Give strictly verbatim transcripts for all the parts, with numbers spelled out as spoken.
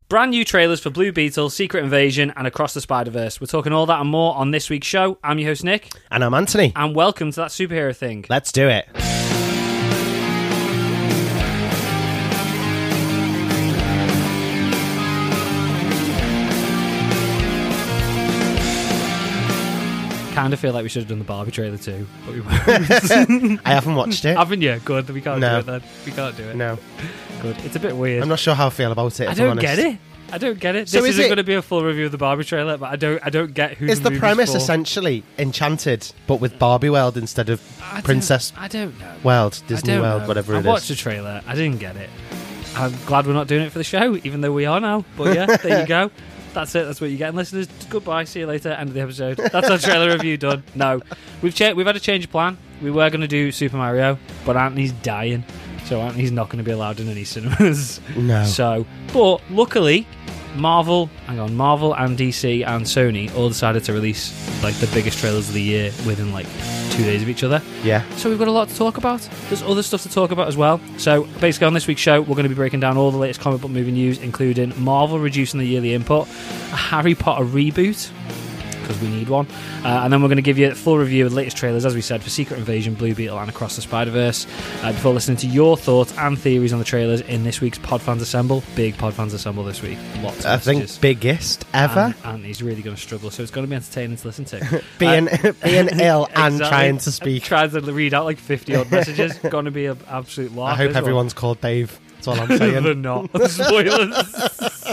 Brand new trailers for Blue Beetle, Secret Invasion, and Across the Spider-Verse. We're talking all that and more on this week's show. I'm your host, Nick. And I'm Anthony. And welcome to That Superhero Thing. Let's do it. Kind of feel like we should have done the Barbie trailer too, but we won't. I haven't watched it. Haven't you? Good. We can't No. do it then. We can't do it. No. Good. It's a bit weird. I'm not sure how I feel about it, if I I'm don't honest. get it. I don't get it. So this is isn't it- going to be a full review of the Barbie trailer, but I don't. I don't get who. Is the movie's premise for. essentially Enchanted, but with Barbie World instead of I don't- Princess I don't know. World, I Disney don't World, know. whatever I it watched is? the trailer. I didn't get it. I'm glad we're not doing it for the show, even though we are now. But yeah, there you go. That's it. That's what you're getting, listeners. Goodbye. See you later. End of the episode. That's our trailer review done. No, we've cha- we've had a change of plan. We were going to do Super Mario, but Anthony's dying, so Anthony's not going to be allowed in any cinemas. No. So, but luckily, Marvel, hang on, Marvel and D C and Sony all decided to release like the biggest trailers of the year within like two days of each other. Yeah. So we've got a lot to talk about. There's other stuff to talk about as well. So basically on this week's show, we're going to be breaking down all the latest comic book movie news, including Marvel reducing the yearly input, a Harry Potter reboot, because we need one, uh, and then we're going to give you a full review of the latest trailers, as we said, for Secret Invasion, Blue Beetle, and Across the Spider-Verse, uh, before listening to your thoughts and theories on the trailers in this week's Podfans Assemble. Big Podfans Assemble this week. Lots of I think messages. biggest ever. And, and he's really going to struggle, so it's going to be entertaining to listen to. being Uh, being ill and exactly. trying to speak. Trying to read out like fifty odd messages. Going to be an absolute laugh. I hope this one. everyone's called Dave. That's all I'm saying. They're not. Spoilers.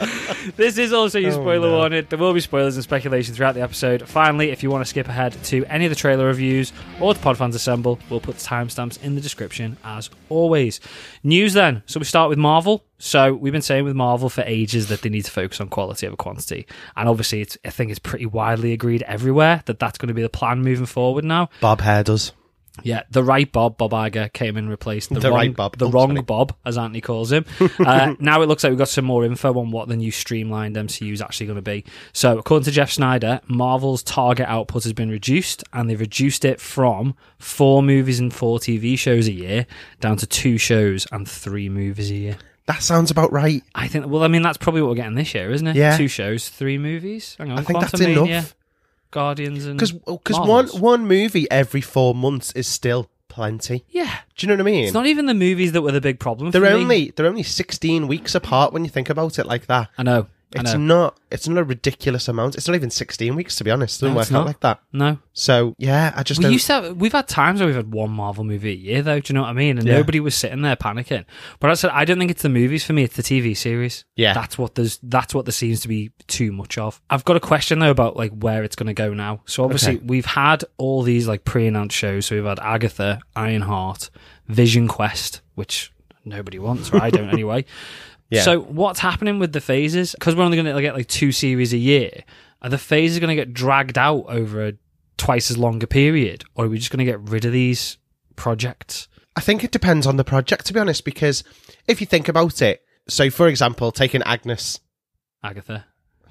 This is also your Oh, spoiler no. warning. There will be spoilers and speculation throughout the episode. Finally, if you want to skip ahead to any of the trailer reviews or the Podfans Assemble, we'll put timestamps in the description as always. News then. So we start with Marvel. So we've been saying with Marvel for ages that they need to focus on quality over quantity. And obviously, it's, I think it's pretty widely agreed everywhere that that's going to be the plan moving forward now. Bob Hare does. Yeah, the right Bob, Bob Iger, came and replaced the, The wrong, right Bob. the Oh, wrong sorry. Bob, as Anthony calls him. Uh, now it looks like we've got some more info on what the new streamlined M C U is actually going to be. So, according to Jeff Snyder, Marvel's target output has been reduced, and they've reduced it from four movies and four T V shows a year down to two shows and three movies a year. That sounds about right. I think, well, I mean, that's probably what we're getting this year, isn't it? Yeah. Two shows, three movies. Hang on, I think that's Quantumania, enough. Guardians, and Because one, Marvels. one movie every four months is still plenty. Yeah. Do you know what I mean? It's not even the movies that were the big problem They're for me. only they're only sixteen weeks apart when you think about it like that. I know. I It's know. not it's not a ridiculous amount. It's not even sixteen weeks, to be honest. It doesn't No, work it's out not. like that. No. So yeah, I just We don't. used to have, we've had times where we've had one Marvel movie a year, though. Do you know what I mean? And Yeah. nobody was sitting there panicking. But I said I don't think it's the movies for me; it's the T V series. Yeah. that's what there's. That's what there seems to be too much of. I've got a question though about like where it's going to go now. So obviously Okay. we've had all these like pre-announced shows. So we've had Agatha, Ironheart, Vision Quest, which nobody wants, or I don't anyway. Yeah. So what's happening with the phases? Because we're only going to get like two series a year. Are the phases going to get dragged out over a twice as longer period, or are we just going to get rid of these projects? I think it depends on the project, to be honest. Because if you think about it, so for example, taking Agnes. Agatha.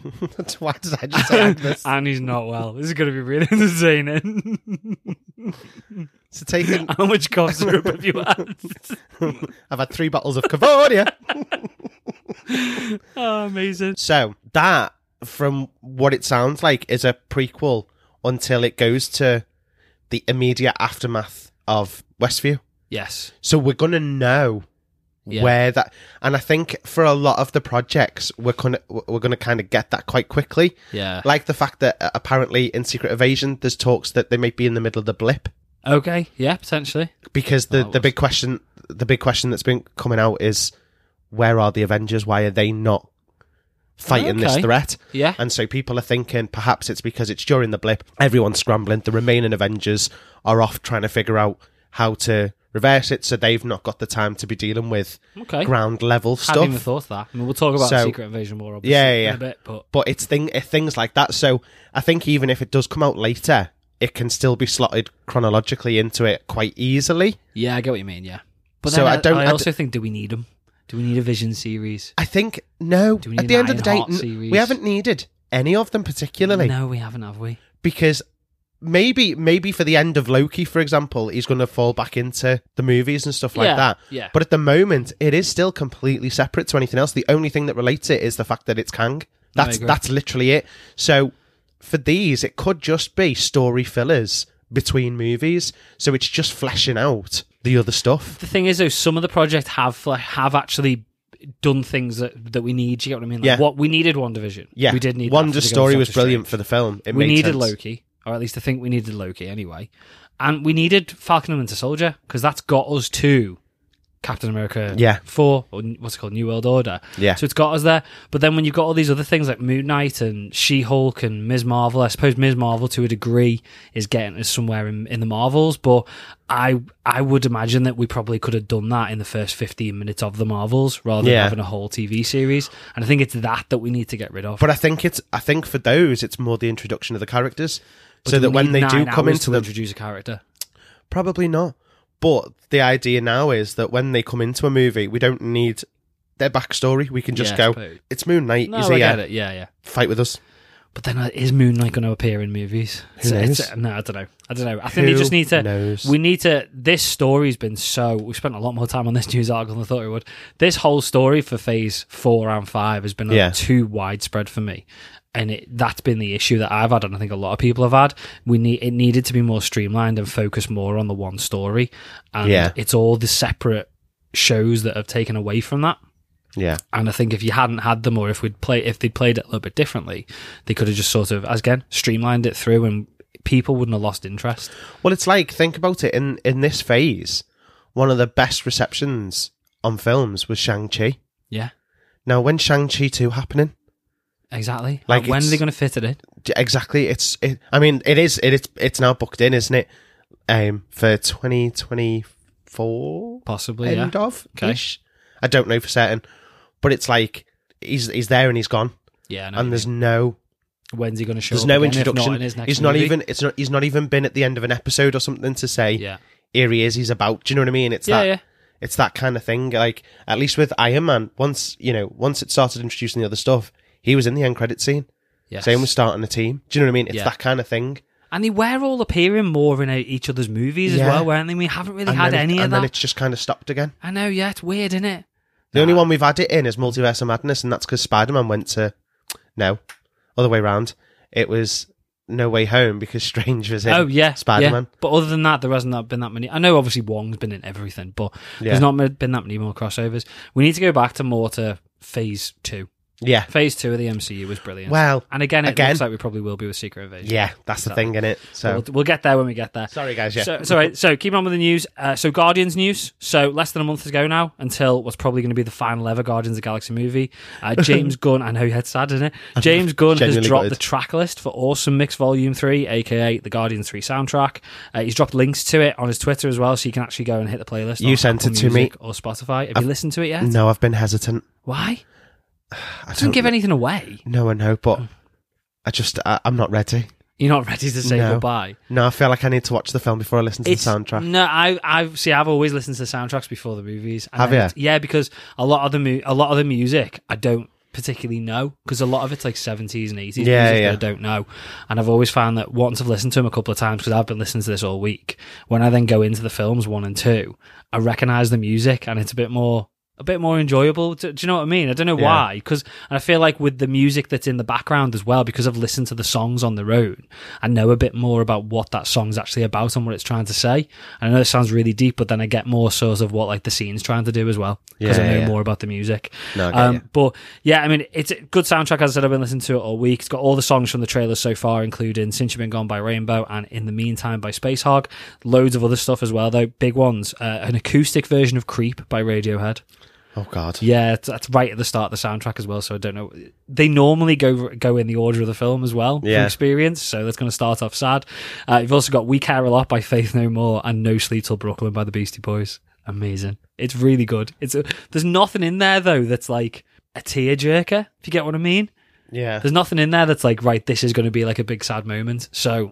Why did I just say Agnes? And he's not well. This is going to be really entertaining. So taking, How much cough syrup have you had? I've had three bottles of Cavonia. Oh, amazing. So that, from what it sounds like, is a prequel until it goes to the immediate aftermath of Westview. Yes. So we're gonna know Yeah. where that, and I think for a lot of the projects, we're gonna we're gonna kind of get that quite quickly. Yeah. Like the fact that uh, apparently in Secret Invasion, there's talks that they might be in the middle of the blip, Okay. Yeah, potentially. because the, Oh, the was- big question the big question that's been coming out is, where are the Avengers? Why are they not fighting this Okay. threat? Yeah. And so people are thinking perhaps it's because it's during the blip, everyone's scrambling, the remaining Avengers are off trying to figure out how to reverse it, so they've not got the time to be dealing with Okay. ground level Hadn't even stuff. thought of that. I mean, we'll talk about So- Secret Invasion more, obviously, Yeah, yeah, in yeah. a bit, but But it's thing, it's things like that. So I think even if it does come out later, it can still be slotted chronologically into it quite easily. yeah, I get what you mean, yeah. But So then I I, don't- I I also think, do we need them? Do we need a Vision series? I think, no, Do we need at the an end of the day, Ironheart n- series? we haven't needed any of them particularly, No, we haven't, have we? because maybe maybe for the end of Loki, for example, he's going to fall back into the movies and stuff like Yeah, that. yeah. But at the moment, it is still completely separate to anything else. The only thing that relates it is the fact that it's Kang. That's agree. that's literally it. So for these, it could just be story fillers between movies. So it's just fleshing out the other stuff. The thing is, though, some of the projects have like, have actually done things that, that we need. Do you get what I mean? Like, Yeah. What we needed WandaVision. Yeah, we did need. Wanda's that for the story Doctor was brilliant Strange. for the film. It We made needed sense. Loki, or at least I think we needed Loki anyway, and we needed Falcon and Winter Soldier because that's got us to Captain America Yeah. four, or what's it called, New World Order. Yeah. So it's got us there. But then when you've got all these other things like Moon Knight and She-Hulk and Miz Marvel, I suppose Miz Marvel to a degree is getting us somewhere in, in the Marvels, but I I would imagine that we probably could have done that in the first fifteen minutes of the Marvels rather than Yeah. having a whole T V series. And I think it's that that we need to get rid of. But I think it's I think for those, it's more the introduction of the characters, But so do that we when need they do nine come hours into to the introduce a character. probably not. But the idea now is that when they come into a movie, we don't need their backstory. We can just Yeah, I go, suppose. it's Moon Knight. No, He's I here. get it. Yeah, yeah. Fight with us. But then uh, is Moon Knight going to appear in movies? Who It's- knows? it's- no, I don't know. I don't know. I think Who they just need to. knows? We need to. This story's been so. We spent a lot more time on this news article than I thought we would. This whole story for Phase Four and Five has been uh, Yeah. too widespread for me, and it, that's been the issue that I've had, and I think a lot of people have had. We need it needed to be more streamlined and focus more on the one story, and Yeah. it's all the separate shows that have taken away from that. Yeah. And I think if you hadn't had them, or if we'd play, if they played it a little bit differently, they could have just sort of, as again, streamlined it through, and people wouldn't have lost interest. Well, it's like, think about it, in, in this phase, one of the best receptions on films was Shang-Chi. Yeah, Now, when's Shang-Chi two happening? exactly. Like, Like, when are it's- they going to fit it in? Exactly. It's. It, I mean, it is. It, it's. It's now booked in, isn't it? Um, for twenty twenty-four. Possibly, End yeah. of. Okay. Ish. I don't know for certain, but it's like he's he's there and he's gone, Yeah, I know what and you there's mean. no When's he going to show there's up no again, if introduction. not in his next he's not movie? even. It's not. He's not even been at the end of an episode or something to say. Yeah, Here he is. He's about. Do you know what I mean? It's yeah, that. yeah. It's that kind of thing. Like, at least with Iron Man, once you know, once it started introducing the other stuff, he was in the end credit scene. Yes. Same with starting a team. Do you know what I mean? It's Yeah. that kind of thing. And they were all appearing more in uh, each other's movies as Yeah. well, weren't they? We haven't really And had then it- any of and that. then it's just kind of stopped again. I know, yeah, it's weird, isn't it? The only one we've had it in is Multiverse of Madness, and that's because Spider-Man went to... No, other way round. It was No Way Home because Strange was in Oh yeah, Spider-Man. yeah. But other than that, there hasn't been that many. I know obviously Wong's been in everything, but Yeah. there's not been that many more crossovers. We need to go back to more to Phase Two. Yeah. Phase Two of the M C U was brilliant. Well, and again, it again- looks like we probably will be with Secret Invasion. yeah, that's the thing, innit? So, We'll, we'll get there when we get there. sorry guys, yeah. So, sorry, so keep on with the news. Uh, so, Guardians news. So, less than a month ago now, until what's probably going to be the final ever Guardians of the Galaxy movie. Uh, James Gunn, I know you had sad, isn't it? James Gunn has Genuinely dropped gutted. the track list for Awesome Mix Volume three, aka the Guardians three soundtrack. Uh, he's dropped links to it on his Twitter as well, so you can actually go and hit the playlist. You on sent Apple it to me. Music or Spotify. Have you listened to it yet? No, I've been hesitant. Why? I Doesn't don't give anything away. No, I know, but I just, I, I'm not ready. You're not ready to say No. goodbye. No, I feel like I need to watch the film before I listen to It's- the soundtrack. No, I, I've see. I've always listened to the soundtracks before the movies. And Have then ya? it's- Yeah, because a lot of the mu- a lot of the music I don't particularly know because a lot of it's like seventies and eighties Yeah, music yeah. that I don't know. And I've always found that once I've listened to them a couple of times because I've been listening to this all week. When I then go into the films one and two, I recognise the music and it's a bit more. A bit more enjoyable. Do, do you know what I mean? I don't know Yeah. why. Because I feel like with the music that's in the background as well, because I've listened to the songs on their own, I know a bit more about what that song's actually about and what it's trying to say. And I know it sounds really deep, but then I get more sort of what like the scene's trying to do as well because Yeah, I know yeah. more about the music. No, I get um, you. but yeah, I mean, it's a good soundtrack. As I said, I've been listening to it all week. It's got all the songs from the trailers so far, including Since You've Been Gone by Rainbow and In the Meantime by Space Hog. Loads of other stuff as well, though. Big ones. Uh, an acoustic version of Creep by Radiohead. Oh, God. Yeah, it's- that's right at the start of the soundtrack as well. So I don't know. They normally go go in the order of the film as well, Yeah. from experience. So that's going to start off sad. Uh, you've also got We Care a Lot by Faith No More and No Sleep Till Brooklyn by the Beastie Boys. Amazing. It's really good. It's a, there's nothing in there though that's like a tearjerker. If you get what I mean. Yeah. There's nothing in there that's like, right, this is going to be like a big sad moment. So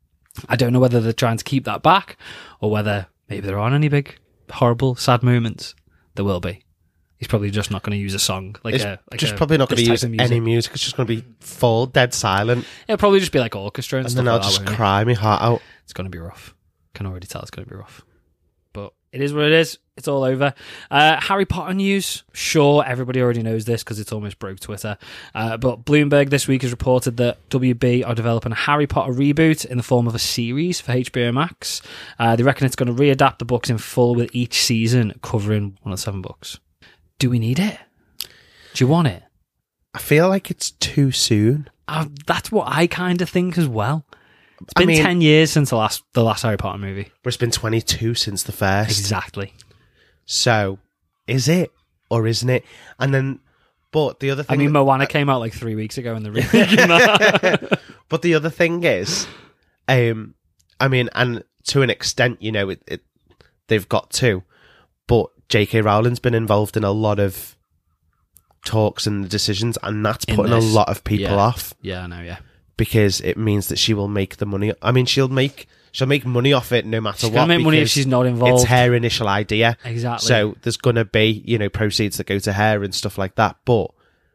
I don't know whether they're trying to keep that back or whether maybe there aren't any big horrible sad moments. There will be. He's probably just not going to use a song. Like It's a, like just a- probably not going this to type use of music. any music. It's just going to be full, dead silent. It'll probably just be like orchestra and, And stuff then I'll like that, just won't it? cry my heart out. It's going to be rough. Can already tell it's going to be rough. But it is what it is. It's all over. Uh, Harry Potter news. Sure, everybody already knows this because it's almost broke Twitter. Uh, but Bloomberg this week has reported that W B are developing a Harry Potter reboot in the form of a series for H B O Max. Uh, they reckon it's going to readapt the books in full with each season covering one of the seven books. Do we need it? Do you want it? I feel like it's too soon. Uh, that's what I kind of think as well. It's I been mean- ten years since the last the last Harry Potter movie. But it's been twenty-two since the first. Exactly. So, is it or isn't it? And then, but the other I thing... mean, Moana came out like three weeks ago, and they're rethinking that. But the other thing is, um, I mean, and to an extent, you know, it, it they've got to, but J K Rowling's been involved in a lot of talks and decisions, and that's In putting this. a lot of people Yeah. off Yeah, I know. Yeah, because it means that she will make the money. I mean, she'll make she'll make money off it no matter she's what. gonna make money if because she's not involved. It's her initial idea. Exactly. So there's gonna be, you know, proceeds that go to her and stuff like that, but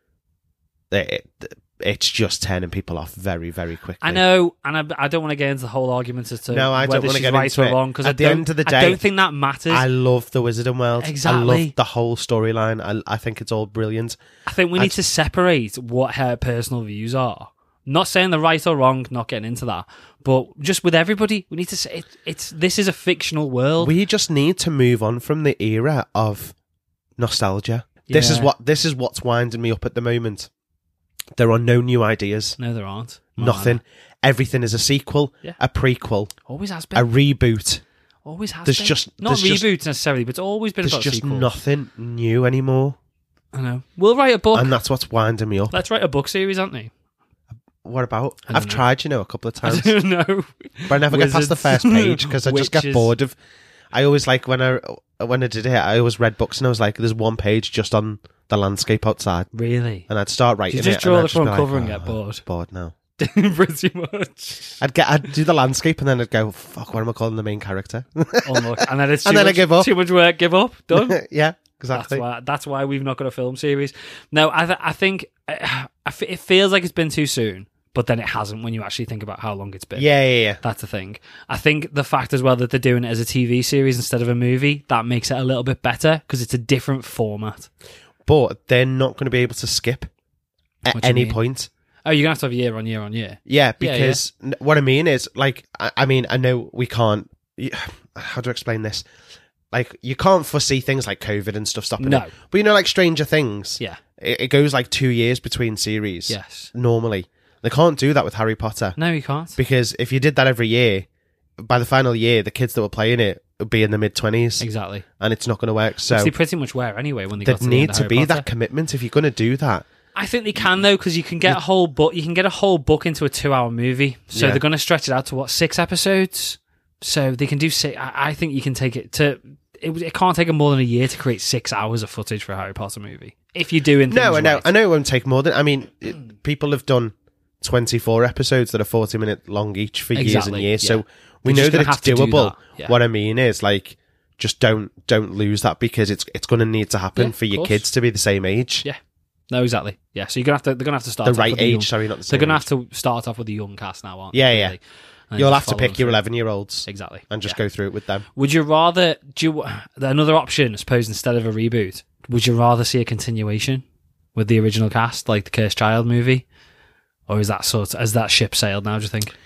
it, it's just turning people off very, very quickly. I know, and I, I don't want to get into the whole argument as to No, I don't whether wanna she's get right into or it. wrong because At I the don't- end of the I day, don't think that matters. I I, love the Wizarding World. I Exactly. love the whole storyline. I, I think it's all brilliant. think we I need t- to separate what her personal views are. Not saying they're right or wrong, not getting into that, but just with everybody, we need to say it, it's this is a fictional world. We just need to move on from the era of nostalgia. This is Yeah. what this is what's winding me up at the moment. There are no new ideas. No, there aren't. Nothing. Everything is a sequel, Yeah. a prequel, Always has been. a reboot. always has there's been. just- not there's just- reboots necessarily, but it's always been There's about just sequels. nothing new anymore. I know. We'll write a book. And that's what's winding me up. Let's write a book series, aren't we? What about? I don't I've know. tried, you know, a couple of I times. don't know. But I never get past the Wizards. first page because I just get Witches. bored of. I always like when I when I did it. I always read books and I was like, "There's one page just on the landscape outside," Really? and I'd start writing You just it. draw and I'd the just be front like, cover and "Oh, get bored." Bored now. Pretty much. I'd get. I'd do the landscape and then I'd go, "Fuck, what am I calling the main character?" Unlucky. And then it's too And then I much, give up. Too much work. Give up. Done. yeah, That's exactly. why. That's why we've not got a film series. No, I. Th- I think. Uh, I f- it feels like it's been too soon, but then it hasn't when you actually think about how long it's been. Yeah, yeah, yeah. That's the thing. I think the fact as well that they're doing it as a T V series instead of a movie, that makes it a little bit better because it's a different format. But they're not going to be able to skip at What do you any mean? point. Oh, you're going to have to have year on year on year. Yeah, Yeah, because n- what I mean is, like, I, I mean, I know we can't. y- How do I explain this? Like, you can't foresee things like COVID and stuff stopping No. it. But you know, like Stranger Things, Yeah. it, it goes like two years between series. Yes. Normally, they can't do that with Harry Potter No, you can't. because if you did that every year, by the final year, the kids that were playing it would be in the mid twenties, Exactly. and it's not going to work. So Which they pretty much were anyway when they there got to the end need of to Harry be Potter. that commitment if you're going to do that. I think they can though because you can get a whole book. You can get a whole book into a two-hour movie. So Yeah. they're going to stretch it out to what six episodes. So they can do six. I, I think you can take it to. It, it can't take them more than a year to create six hours of footage for a Harry Potter movie. If you're doing things No, I know, right. I know it won't take more than. I mean, it, people have done twenty-four episodes that are forty minute long each for years and Exactly, years. yeah. So we They're know just that gonna it's have to do doable. that, yeah. What I mean is, like, just don't don't lose that because it's it's going to need to happen Yeah, for of your course. kids to be the same age, Yeah. No, exactly. Yeah. So you're gonna have to. They're gonna have to start the off right with age. the young, Sorry, not the They're same. gonna age. have to start off with the young cast now, aren't Yeah, they? yeah. really? And You'll just have to follow pick them your through. eleven year olds Exactly. and just Yeah. go through it with them. Would you rather do you, another option? I suppose instead of a reboot, would you rather see a continuation with the original cast, like the Cursed Child movie, or is that sort? Has that ship sailed now? Do you think?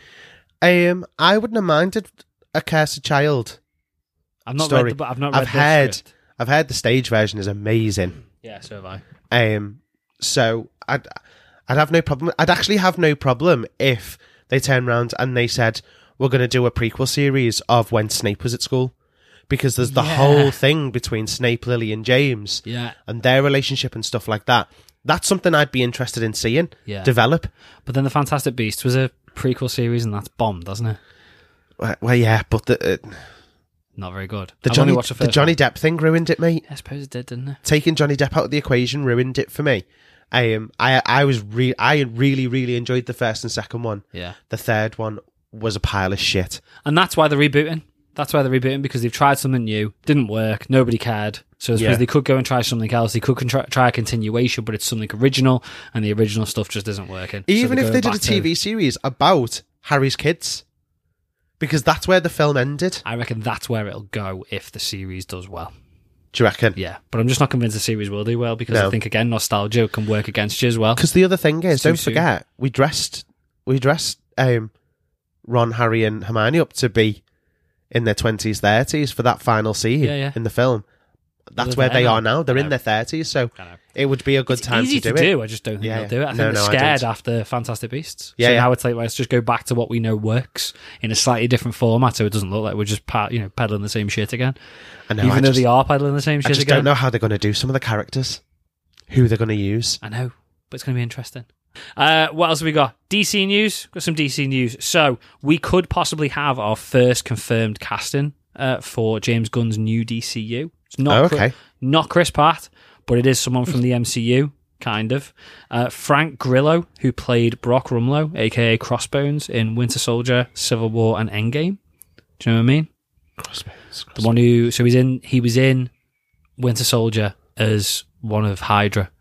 Um, I wouldn't have minded a Cursed Child. I've not Story. read the. but I've not read I've the heard. script. I've heard the stage version is amazing. Yeah, so have I. Um, so I'd I'd have no problem. I'd actually have no problem if they turned around and they said we're going to do a prequel series of when Snape was at school, because there's the Yeah. whole thing between Snape, Lily, and James, Yeah, and their relationship and stuff like that. That's something I'd be interested in seeing yeah. develop. But then the Fantastic Beasts was a prequel series, and that's bombed, doesn't it? Well, well, yeah, but the uh, Not very good. the I've Johnny only watched the the first Johnny one. Depp thing ruined it, mate. I suppose it did, didn't it? Taking Johnny Depp out of the equation ruined it for me. I um, I I was re- I really really enjoyed the first and second one. Yeah. The third one was a pile of shit. And that's why they're rebooting. That's why they're rebooting, because they've tried something new, didn't work, nobody cared. So I suppose Yeah. they could go and try something else. They could con- try a continuation, but it's something original, and the original stuff just isn't working. So Even they're if going they did a back T V to- series about Harry's kids, because that's where the film ended. I reckon that's where it'll go if the series does well. Do you reckon? Yeah, but I'm just not convinced the series will do well because No. I think again nostalgia can work against you as well. Because the other thing is, It's too don't soon. forget, we dressed we dressed um, Ron, Harry, and Hermione up to be in their twenties, thirties for that final scene Yeah, yeah. in the film. That's They're where there they now. are now. They're I in know. their thirties, so I know. it would be a good It's time easy to do to it. do. I just don't think Yeah, they'll do it. I think no, they're no, I scared don't. after Fantastic Beasts. Yeah, so yeah. now it's like, let's just go back to what we know works in a slightly different format, so it doesn't look like we're just pa- you know peddling the same shit again. I know. Even I though just, they are peddling the same I shit just again. don't know how they're going to do some of the characters, who they're going to use. I know, but it's going to be interesting. Uh, what else have we got? D C news. Got some D C news. So we could possibly have our first confirmed casting uh, for James Gunn's new D C U. It's not Oh, Chri- okay. not Chris Pratt, but it is someone from the M C U, kind of. Uh, Frank Grillo, who played Brock Rumlow, aka Crossbones, in Winter Soldier, Civil War, and Endgame. Do you know what I mean? Crossbones, The one who, so he's in, he was in Winter Soldier as one of Hydra,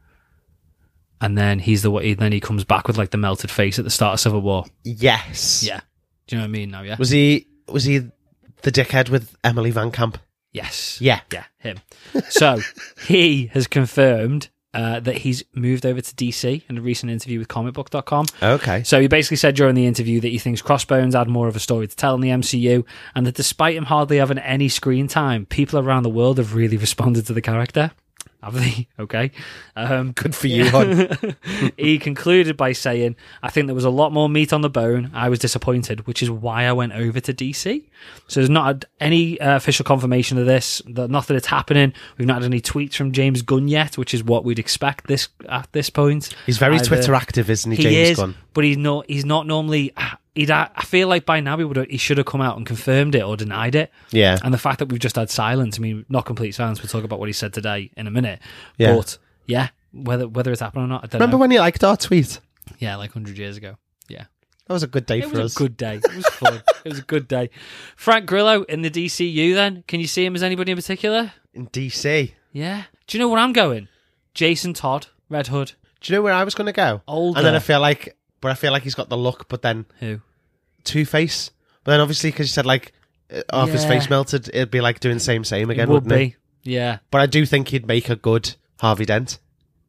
and then he's the he, then he comes back with like the melted face at the start of Civil War. Yes. Yeah, do you know what I mean? Now, yeah, Was he? Was he the dickhead with Emily Van Camp? yes, Yeah. yeah, him. So he has confirmed uh, that he's moved over to D C in a recent interview with comic book dot com. Okay. So he basically said during the interview that he thinks Crossbones had more of a story to tell in the M C U, and that despite him hardly having any screen time, people around the world have really responded to the character. Have they? Okay. Um, Good for you, hon. he concluded by saying, I think there was a lot more meat on the bone. I was disappointed, which is why I went over to D C. So there's not any uh, official confirmation of this, that not that it's happening. We've not had any tweets from James Gunn yet, which is what we'd expect this at this point. He's very Either- Twitter active, isn't he, He James is, Gunn? but he's not. He's not normally. He'd. I feel like by now he would. He should have come out and confirmed it or denied it. Yeah. And the fact that we've just had silence. I mean, not complete silence. We'll talk about what he said today in a minute. Yeah. But yeah, whether whether it's happened or not, I don't Remember know. when he liked our tweet? Yeah, like one hundred years ago. Yeah. That was a good day It for was us. a good day. It was fun. It was a good day. Frank Grillo in the D C U then. Can you see him as anybody in particular? In D C. Yeah. Do you know where I'm going? Jason Todd, Red Hood. Do you know where I was going to go? Older. And then I feel like, but I feel like he's got the look, but then Who? Two-Face. But then obviously, because you said like, uh, half his Yeah. face melted, it'd be like doing same, same again, It would wouldn't it? be. Yeah. But I do think he'd make a good Harvey Dent.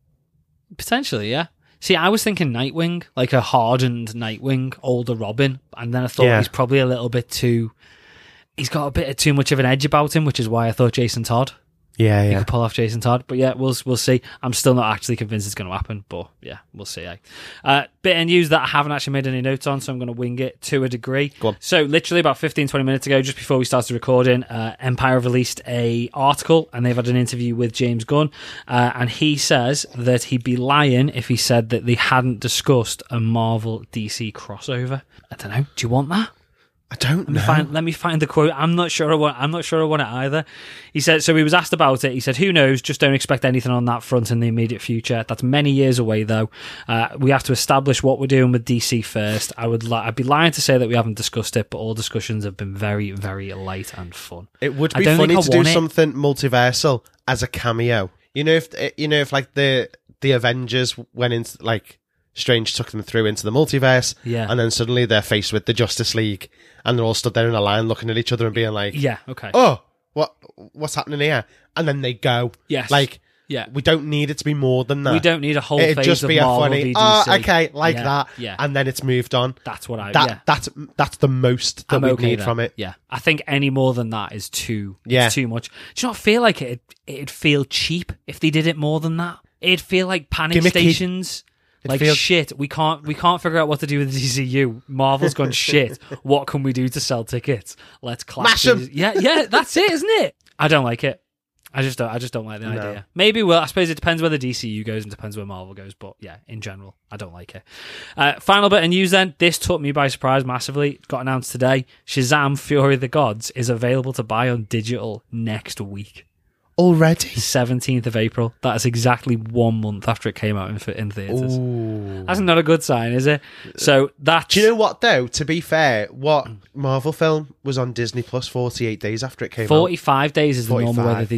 Potentially, yeah. See, I was thinking Nightwing, like a hardened Nightwing, older Robin, and then I thought Yeah. he's probably a little bit too. He's got a bit of too much of an edge about him, which is why I thought Jason Todd. Yeah, He yeah. could pull off Jason Todd, but yeah, we'll we'll see. I'm still not actually convinced it's going to happen, but yeah, we'll see. Eh? Uh, bit of news that I haven't actually made any notes on, so I'm going to wing it to a degree. Go on. So, literally about fifteen, twenty minutes ago, just before we started recording, uh, Empire have released a article, and they've had an interview with James Gunn, uh, and he says that he'd be lying if he said that they hadn't discussed a Marvel D C crossover. I don't know. Do you want that? I don't Let me know. find, let me find the quote. I'm not sure I want. I'm not sure I want it either. He said. So he was asked about it. He said, "Who knows? Just don't expect anything on that front in the immediate future. That's many years away, though. Uh, we have to establish what we're doing with D C first. I would. Li- I'd be lying to say that we haven't discussed it, but all discussions have been very, very light and fun. It would I be don't funny think I to do want it. something multiversal as a cameo. You know, if you know, if like the the Avengers went into like Strange took them through into the multiverse, Yeah. and then suddenly they're faced with the Justice League, and they're all stood there in a line looking at each other and being like, Yeah. Okay. "Oh, what what's happening here?" And then they go, Yes. like, yeah. we don't need it to be more than that. We don't need a whole It'd phase just of be a Marvel funny, v D C. oh, okay, like Yeah, that, yeah. and then it's moved on. That's what I. That yeah. that's that's the most that I'm we okay need then. from it. Yeah, I think any more than that is too. Yeah. It's too much. Do you not feel like it? It'd feel cheap if they did it more than that. It'd feel like panic Gimmicky. stations. It'd Like feel- shit, we can't we can't figure out what to do with the D C U. Marvel's gone shit. What can we do to sell tickets? Let's clash. Mash 'em. these- Yeah, yeah, that's it, isn't it? I don't like it. I just don't. I just don't like the No. idea. Maybe well, I suppose it depends where the D C U goes and depends where Marvel goes. But yeah, in general, I don't like it. Uh, final bit of news then. This took me by surprise massively. It got announced today. Shazam: Fury of the Gods is available to buy on digital next week, Already. seventeenth of April. That is exactly one month after it came out in in theaters. Ooh. That's not a good sign, is it? So that's Do you know what though? To be fair, what Marvel film was on Disney Plus forty-eight days after it came out? forty-five days is the normal way forty-five. that they do it.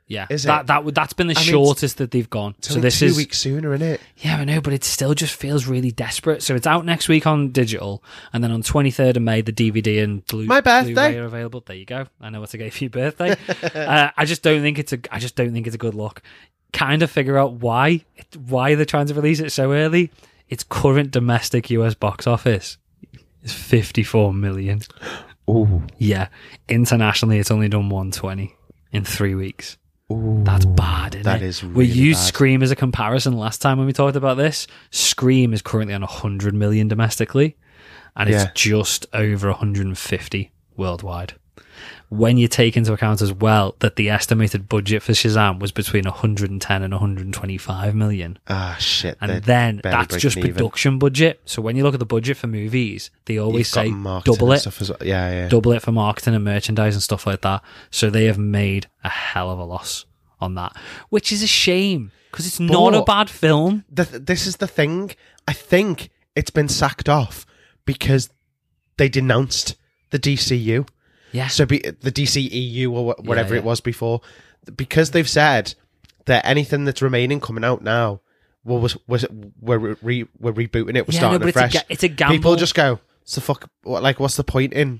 Yeah, Is that it? that would that's been the I mean, shortest that they've gone. It's So only this two is weeks sooner, isn't it? yeah, I know, but it still just feels really desperate. So it's out next week on digital, and then on twenty-third of May, the D V D and Blu- My birthday. Blu-ray are available. There you go. I know what to get for your birthday. uh, I just don't think it's a. I just don't think it's a good look. Kind of figure out why why they're trying to release it so early. Its current domestic U S box office is fifty-four million. Ooh. Yeah, internationally, it's only done one twenty in three weeks. Ooh. That's bad, isn't That it? is We really used bad. Scream as a comparison last time when we talked about this. Scream is currently on one hundred million domestically, and it's Yeah. just over one hundred fifty worldwide. When you take into account as well that the estimated budget for Shazam was between one hundred ten and one hundred twenty-five million. Ah, shit. And they're then barely that's just breaking even. production budget. So when you look at the budget for movies, they always You've got say marketing double and it. stuff as well. Yeah, yeah. Double it for marketing and merchandise and stuff like that. So they have made a hell of a loss on that, which is a shame because it's not a But- bad film. The, this is the thing. I think it's been sacked off because they denounced the D C U. Yeah. So be, the D C E U or wha- whatever yeah. it was before, because they've said that anything that's remaining coming out now, well, was was we're re, we're rebooting it, we're Yeah, no, starting but it's a afresh. ga- it's a gamble. People just go, "So fuck, what, like, what's the point in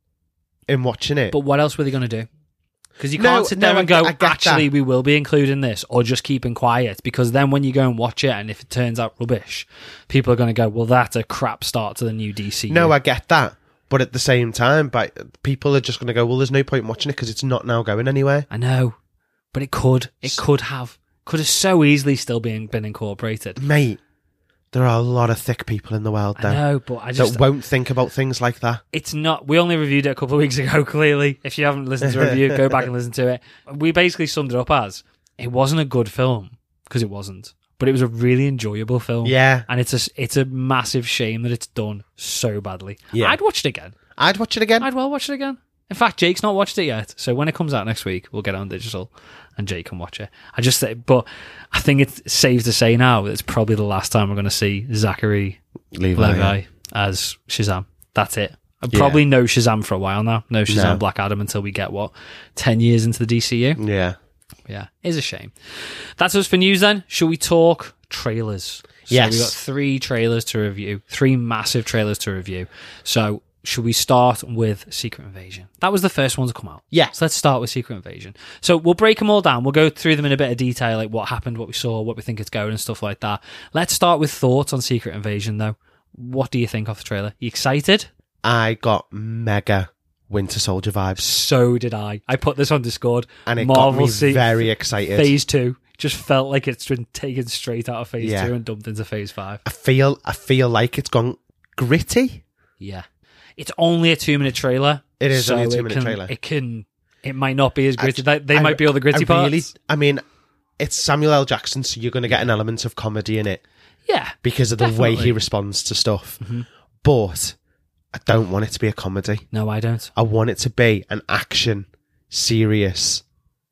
in watching it?" But what else were they going to do? Because you No, can't sit no, there I and get- go, I get actually, that. we will be including this, or just keeping quiet. Because then when you go and watch it, and if it turns out rubbish, people are going to go, well, that's a crap start to the new D C U. No, I get that, but at the same time, but people are just going to go, "Well, there's no point in watching it because it's not now going anywhere." I know, but it could. It could have. Could have so easily still been, been incorporated. Mate, there are a lot of thick people in the world I though know, but I just... that won't think about things like that. It's not. We only reviewed it a couple of weeks ago. Clearly, if you haven't listened to the review, go back and listen to it. We basically summed it up as it wasn't a good film because it wasn't, but it was a really enjoyable film. Yeah. and it's a it's a massive shame that it's done so badly. Yeah. I'd watch it again. I'd watch it again. I'd well watch it again. In fact, Jake's not watched it yet, so when it comes out next week, we'll get it on digital, and Jake can watch it. I just, say, but I think it's safe to say now that it's probably the last time we're going to see Zachary Levi, Levi yeah. as Shazam. That's it. And Yeah. probably no Shazam for a while now. No Shazam No. Black Adam until we get, what, ten years into the D C U? Yeah. Yeah, it's a shame. That's us for news then. Shall we talk trailers? So Yes. we've got three trailers to review, three massive trailers to review. So should we start with Secret Invasion? That was the first one to come out. Yeah. So let's start with Secret Invasion. So we'll break them all down. We'll go through them in a bit of detail, like what happened, what we saw, what we think it's going and stuff like that. Let's start with thoughts on Secret Invasion though. What do you think of the trailer? You excited? I got mega Winter Soldier vibes, So did I. I put this on Discord. and it Marvel got me se- very excited. Phase two just felt like it's been taken straight out of Phase Yeah. two and dumped into Phase five. I feel, I feel like it's gone gritty. Yeah, it's only a two-minute trailer. It is so only a it two-minute can- trailer. It can. It might not be as gritty. I- They- they I- might be all the gritty I parts. really- I mean, it's Samuel L. Jackson, so you're going to get an element of comedy in it Yeah, because of the way definitely. he responds to stuff. Mm-hmm. But I don't want it to be a comedy. no, I don't. I want it to be an action, serious.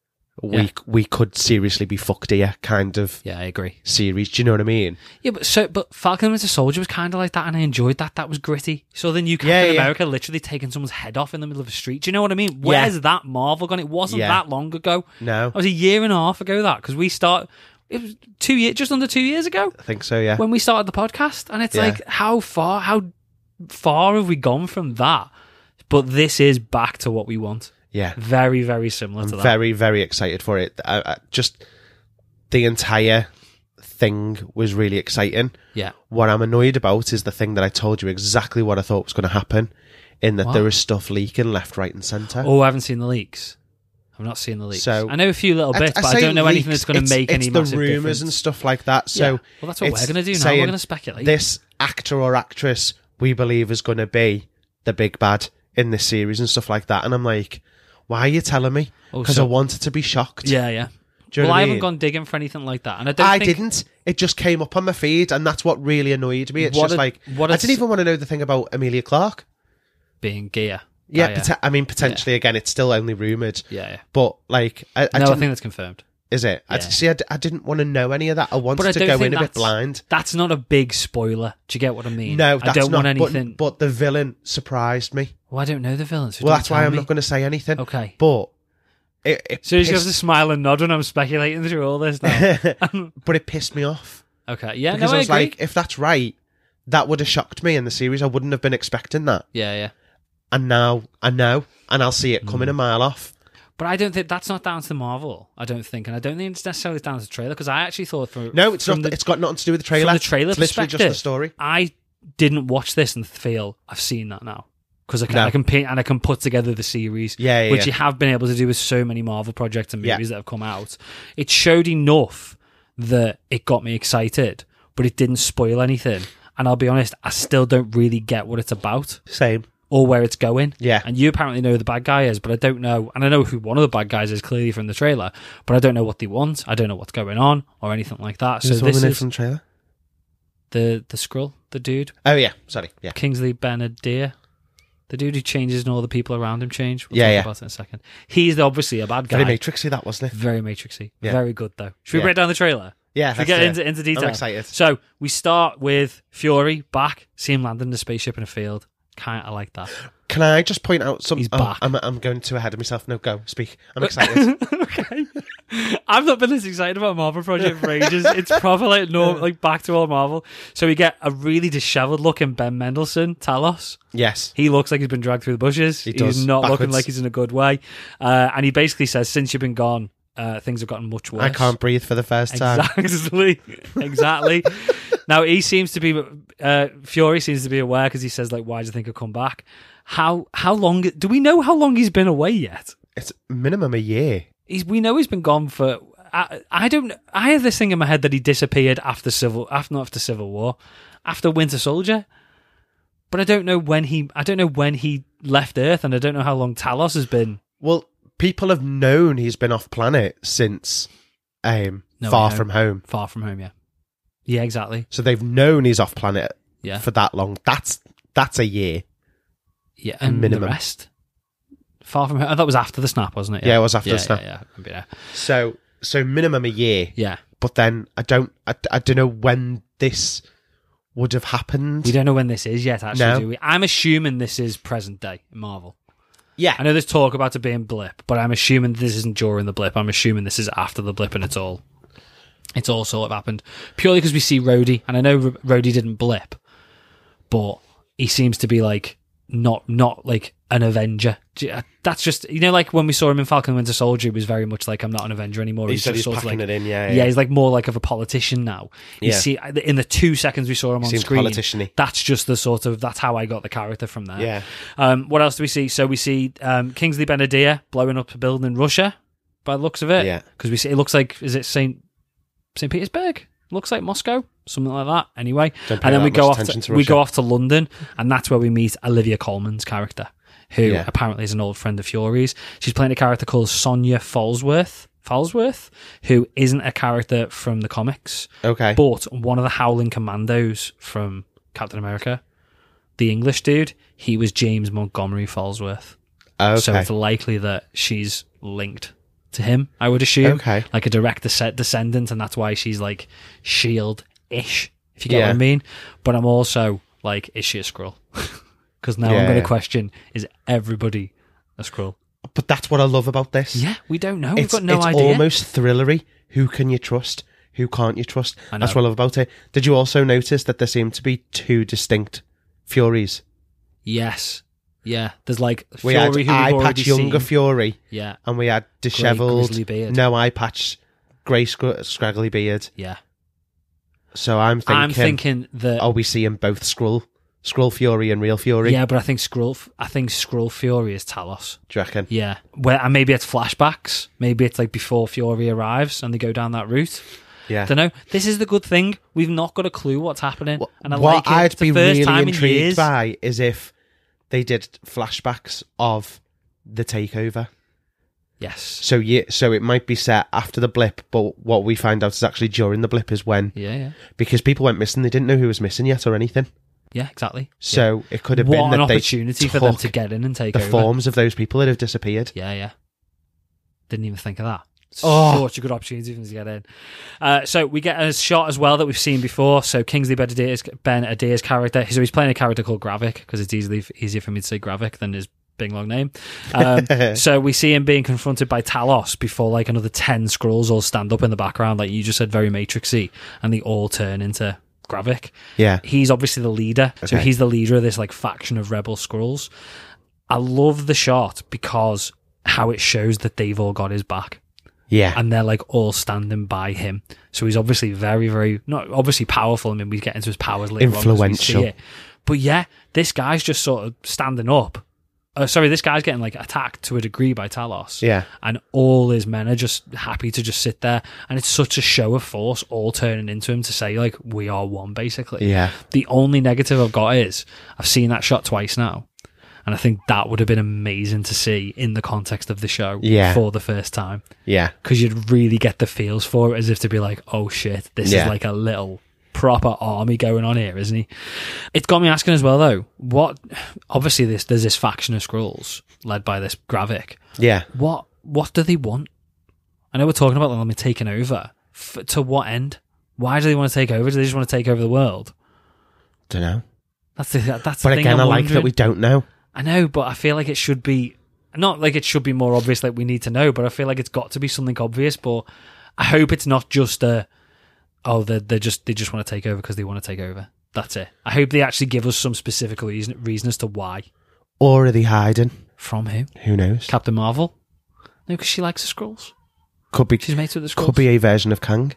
We Yeah. we could seriously be fucked here kind of Yeah, I agree. series. Do you know what I mean? Yeah, but so but Falcon and Winter Soldier was kind of like that, and I enjoyed that. That was gritty. So then you Captain Yeah, yeah. America literally taking someone's head off in the middle of a street. Do you know what I mean? Where's that Marvel gone? It wasn't Yeah. that long ago. No, That was a year and a half ago. That because we start. It was two years, just under two years ago. I think so. Yeah, When we started the podcast, and it's Yeah. like how far how far have we gone from that? But this is back to what we want. yeah. Very, very similar I'm to that. very very excited for it. I, I, just the entire thing was really exciting. Yeah. What I'm annoyed about is the thing that I told you exactly what I thought was going to happen, in that What? there is stuff leaking left, right, and centre. Oh, I haven't seen the leaks. I've not seen the leaks. So- I know a few little I- bits, I but I say don't know anything leaks, that's going to it's- make it's any the massive rumours difference. and stuff like that. So Yeah. Well, that's what we're it's going to do now. saying We're going to speculate. This actor or actress we believe is going to be the big bad in this series and stuff like that. And I'm like, why are you telling me? Oh, Because so- I wanted to be shocked. Yeah, yeah. Do you know Well, what I I haven't mean? gone digging for anything like that, and I don't. I think, didn't. It just came up on my feed, and that's what really annoyed me. It's What just a- like what I a- didn't even want to know the thing about Emilia Clarke. being gear. Yeah, Oh, yeah. pote- I mean potentially again, it's still only rumored, Yeah, yeah. but like, I, I no, I didn't- think that's confirmed. is it? I, Yeah. see, I, d- I didn't want to know any of that. I wanted But I to don't go think in a bit that's- blind. That's not a big spoiler. Do you get what I mean? No, I that's don't not. want anything. But, but the villain surprised me. well, I don't know the villains. so Well, don't that's why tell I'm me. not going to say anything. Okay. But it, it So you just have to pissed, smile and nod when I'm speculating through all this now. but it pissed me off Okay, yeah, because no, I, I was agree. like, if that's right, that would have shocked me in the series. I wouldn't have been expecting that, yeah, yeah. and now I know, and I'll see it coming Mm. a mile off. But I don't think that's not down to Marvel. I don't think, and I don't think it's necessarily down to the trailer because I actually thought from No, it's from not. the, it's got nothing to do with the trailer. from the trailer it's literally perspective. just the story. I didn't watch this and feel I've seen that now because I can, No. I can paint and I can put together the series, Yeah, yeah, which yeah. you have been able to do with so many Marvel projects and Yeah. movies that have come out. It showed enough that it got me excited, but it didn't spoil anything. And I'll be honest, I still don't really get what it's about Same. or where it's going. Yeah. And you apparently know who the bad guy is, but I don't know. And I know who one of the bad guys is clearly from the trailer, but I don't know what they want. I don't know what's going on or anything like that. Who's so the this woman is from the trailer? the the Skrull, the dude, Oh yeah, sorry. Yeah. Kingsley Ben-Adir, the dude who changes and all the people around him change. We'll Yeah, talk yeah. about it in a second. He's obviously a bad guy. Very Matrixy that, wasn't it? Very Matrixy. Yeah. Very good though. Should we Yeah. break down the trailer? Yeah. Should we let's get do into, it. into detail? I'm excited. So we start with Fury back, see him landing the spaceship in a field. Kind of like that. Can I just point out something? He's oh, back. I'm, I'm going too ahead of myself. No, go speak. I'm excited. Okay. I've not been this excited about Marvel Project for ages. It's proper like normal, like back to all Marvel. So we get a really dishevelled looking Ben Mendelsohn, Talos. Yes. He looks like he's been dragged through the bushes. He He's does, not looking backwards. like he's in a good way. Uh, and he basically says, since you've been gone, uh, things have gotten much worse. I can't breathe for the first time. Exactly. Exactly. Now, he seems to be, uh, Fury seems to be aware because he says, like, why do you think he'll come back? How how long, do we know how long he's been away yet? It's minimum a year. He's, we know he's been gone for, I, I don't, I have this thing in my head that he disappeared after Civil, after, not after Civil War, after Winter Soldier. But I don't know when he, I don't know when he left Earth and I don't know how long Talos has been. Well, people have known he's been off planet since um, No Far Way Home. From Home. Far from home, yeah. Yeah, exactly. So they've known he's off planet Yeah. for that long. That's that's a year. Yeah, and minimum. the rest? Far from home. Oh, that was after the snap, wasn't it? Yeah, it was after yeah, the snap. Yeah, yeah. I remember, yeah. So so minimum a year. Yeah. But then I don't I, I don't know when this would have happened. We don't know when this is yet, actually, No. do we? I'm assuming this is present day in Marvel. Yeah. I know there's talk about it being blip, but I'm assuming this isn't during the blip. I'm assuming this is after the blip and it's all it's all sort of happened. Purely because we see Rhodey, and I know R- Rhodey didn't blip, but he seems to be like not not like an Avenger. Do you- That's just, you know, like when we saw him in Falcon and Winter Soldier, he was very much like, I'm not an Avenger anymore. He he's said just he's sort of packing like, it in, yeah, yeah, yeah. he's like more like of a politician now. You Yeah. see, in the two seconds we saw him on Seems screen, politician-y. that's just the sort of, that's how I got the character from there. Yeah. Um, what else do we see? So we see um, Kingsley Ben-Adir blowing up a building in Russia, by the looks of it. Yeah. Because we see, it looks like, is it Saint Saint Petersburg? Looks like Moscow, something like that. Anyway, Don't pay and then that we go much off attention to, to we Russia. go off to London, and that's where we meet Olivia Colman's character, who Yeah. apparently is an old friend of Fury's. She's playing a character called Sonya Falsworth, Falsworth, who isn't a character from the comics, Okay. but one of the Howling Commandos from Captain America, the English dude. He was James Montgomery Falsworth. okay. So it's likely that she's linked to him, I would assume. Okay. Like a direct descent- descendant, and that's why she's like S.H.I.E.L.D.-ish, if you get what Yeah. I mean. But I'm also like, is she a Skrull? Because now I'm Yeah, going to yeah. question, is everybody a Skrull? But that's what I love about this. Yeah, we don't know. We've It's, got no it's idea. almost thrillery. Who can you trust? Who can't you trust? I know. That's what I love about it. Did you also notice that there seem to be two distinct Furies? Yes. Yeah. There's like We Fury had who we've eye already patch younger seen. Fury, Yeah. and we had dishevelled, grizzly beard. no eye patch, grey scr- scraggly beard. Yeah. So I'm thinking, I'm thinking that. are we seeing both Skrull, Skrull Fury and Real Fury? Yeah, but I think Skrull. I think Skrull Fury is Talos. Do you reckon? Yeah, where and maybe it's flashbacks. Maybe it's like before Fury arrives and they go down that route. Yeah. Don't know. This is the good thing. We've not got a clue what's happening, and I what like it. I'd It's the be first really time in intrigued years. by is if they did flashbacks of the takeover. Yes. So yeah, so it might be set after the blip, but what we find out is actually during the blip is when, Yeah. Yeah. because people went missing, they didn't know who was missing yet or anything. Yeah. Exactly. So it could have What been an that they opportunity for them took to get in and take the over. forms of those people that have disappeared. Yeah. Yeah. Didn't even think of that. Oh. Such a good opportunity for them to get in. Uh, so we get a shot as well that we've seen before. So Kingsley Ben-Adir's, Ben-Adir's character, so he's playing a character called Gravik, because it's easily easier for me to say Gravik than his big long name. Um, so we see him being confronted by Talos before like another ten Skrulls all stand up in the background, like you just said, very Matrixy, and they all turn into Gravik. Yeah. He's obviously the leader, so Okay. he's the leader of this like faction of rebel Skrulls. I love the shot because how it shows that they've all got his back. Yeah. And they're like all standing by him. So he's obviously very, very, not obviously powerful. I mean, we get into his powers later on as we Influential. see it. But yeah, this guy's just sort of standing up. Uh, sorry, this guy's getting like attacked to a degree by Talos. Yeah. And all his men are just happy to just sit there. And it's such a show of force all turning into him to say like, we are one basically. Yeah. The only negative I've got is I've seen that shot twice now. And I think that would have been amazing to see in the context of the show Yeah. for the first time. Yeah. Because you'd really get the feels for it as if to be like, oh shit, this Yeah. is like a little proper army going on here, isn't he? It's got me asking as well, though, what, obviously this there's this faction of Skrulls led by this Gravik. Yeah. What what do they want? I know we're talking about them taking over. F- to what end? Why do they want to take over? Do they just want to take over the world? Don't know. That's the, that's But the thing again, I'm I like wondering. that we don't know. I know, but I feel like it should be not like it should be more obvious like we need to know, but I feel like it's got to be something obvious. But I hope it's not just a oh they they just they just want to take over because they want to take over. That's it. I hope they actually give us some specific reason reason as to why. Or are they hiding? From who? Who knows? Captain Marvel? No, because she likes the Skrulls. Could be. She's mates with the Skrulls. Could be a version of Kang.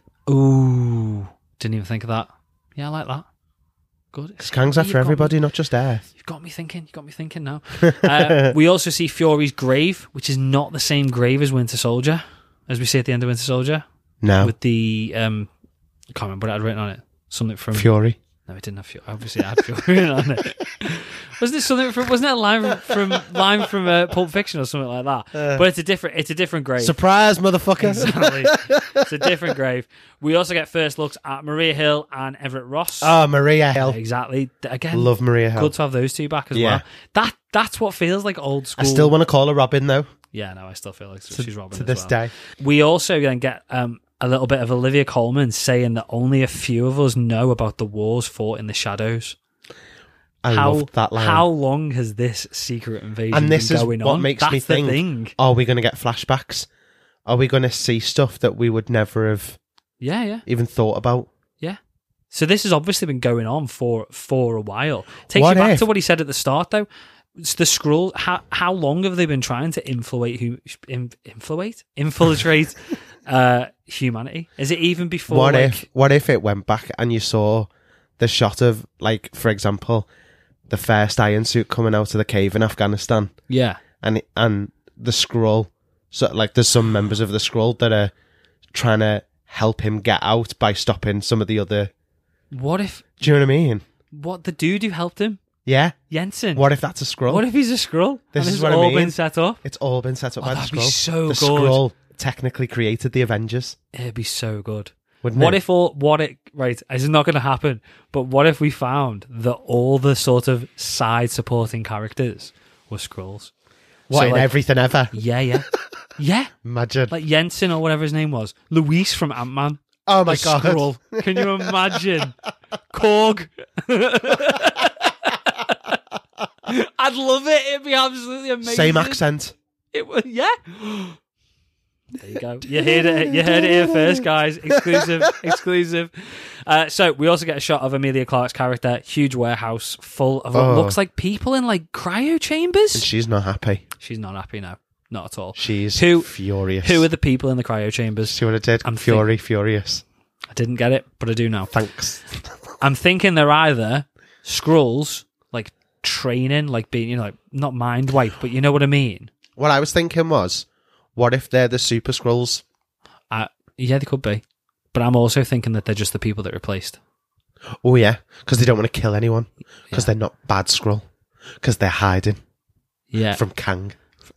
Ooh, didn't even think of that. Yeah, I like that. Good. Because Kang's You've after got everybody, me- not just Earth. You've got me thinking. You've got me thinking now. uh, we also see Fury's grave, which is not the same grave as Winter Soldier, as we see at the end of Winter Soldier. No. With the um, I can't remember what I had written on it. Something from Fury. No, it didn't have Fury. Obviously, it had Fury written on it. Wasn't it something from? Wasn't it a line from, from line from uh, Pulp Fiction or something like that? Uh, but it's a different. It's a different grave. Surprise, motherfucker. Exactly. It's a different grave. We also get first looks at Maria Hill and Everett Ross. Oh, Maria Hill. Exactly. Again, Love Maria Hill. good to have those two back as Yeah. well. That that's what feels like old school. I still want to call her Robin, though. Yeah, no, I still feel like To, she's Robin to as this well. day. We also then get um, a little bit of Olivia Colman saying that only a few of us know about the wars fought in the shadows. I how, love that line. How long has this secret invasion and this been is going what on? makes That's me the think, thing. are we going to get flashbacks? Are we going to see stuff that we would never have Yeah, yeah, even thought about? yeah. So this has obviously been going on for for a while. Takes What you back if- to what he said at the start, though. It's the Skrulls. How how long have they been trying to influate who in, influate infiltrate uh, humanity? Is it even before? What like, if what if it went back and you saw the shot of, like, for example, the first Iron Suit coming out of the cave in Afghanistan, Yeah, and and the Skrull, so like there's some members of the Skrull that are trying to help him get out by stopping some of the other. what if Do you know what I mean? what the dude who helped him, Yeah. Jensen? What if that's a Skrull? What if he's a Skrull? This and is it's what I all mean. been set up. It's all been set up Oh, by the that'd be Skrull. so the good. Skrull technically created the Avengers, It'd be so good. wouldn't What it? if all what it right? This is not going to happen. But what if we found that all the sort of side supporting characters were Skrulls? What So, in like, everything ever? Yeah, yeah, yeah. Imagine. Like Jensen or whatever his name was, Luis from Ant Man. oh my a god. Skrull. Can you imagine? Korg. I'd love it. It'd be absolutely amazing. Same accent. It was, yeah. There you go. You heard it. You heard it here first, guys. Exclusive, exclusive. Uh, so we also get a shot of Emilia Clarke's character. Huge warehouse full of what Oh. looks like people in like cryo chambers. And she's not happy. She's not happy now. Not at all. She's Who- furious. Who are the people in the cryo chambers? See what I did? I'm Fury, furious. I didn't get it, but I do now. Thanks. I'm thinking they're either Skrulls, like training, like being, you know, like not mind wipe, but you know what I mean. What I was thinking was, what if they're the Super Skrulls? Uh, yeah, they could be. But I'm also thinking that they're just the people that replaced. Oh yeah, because they don't want to kill anyone. Because Yeah. they're not bad Skrull. Because they're hiding Yeah. from Kang.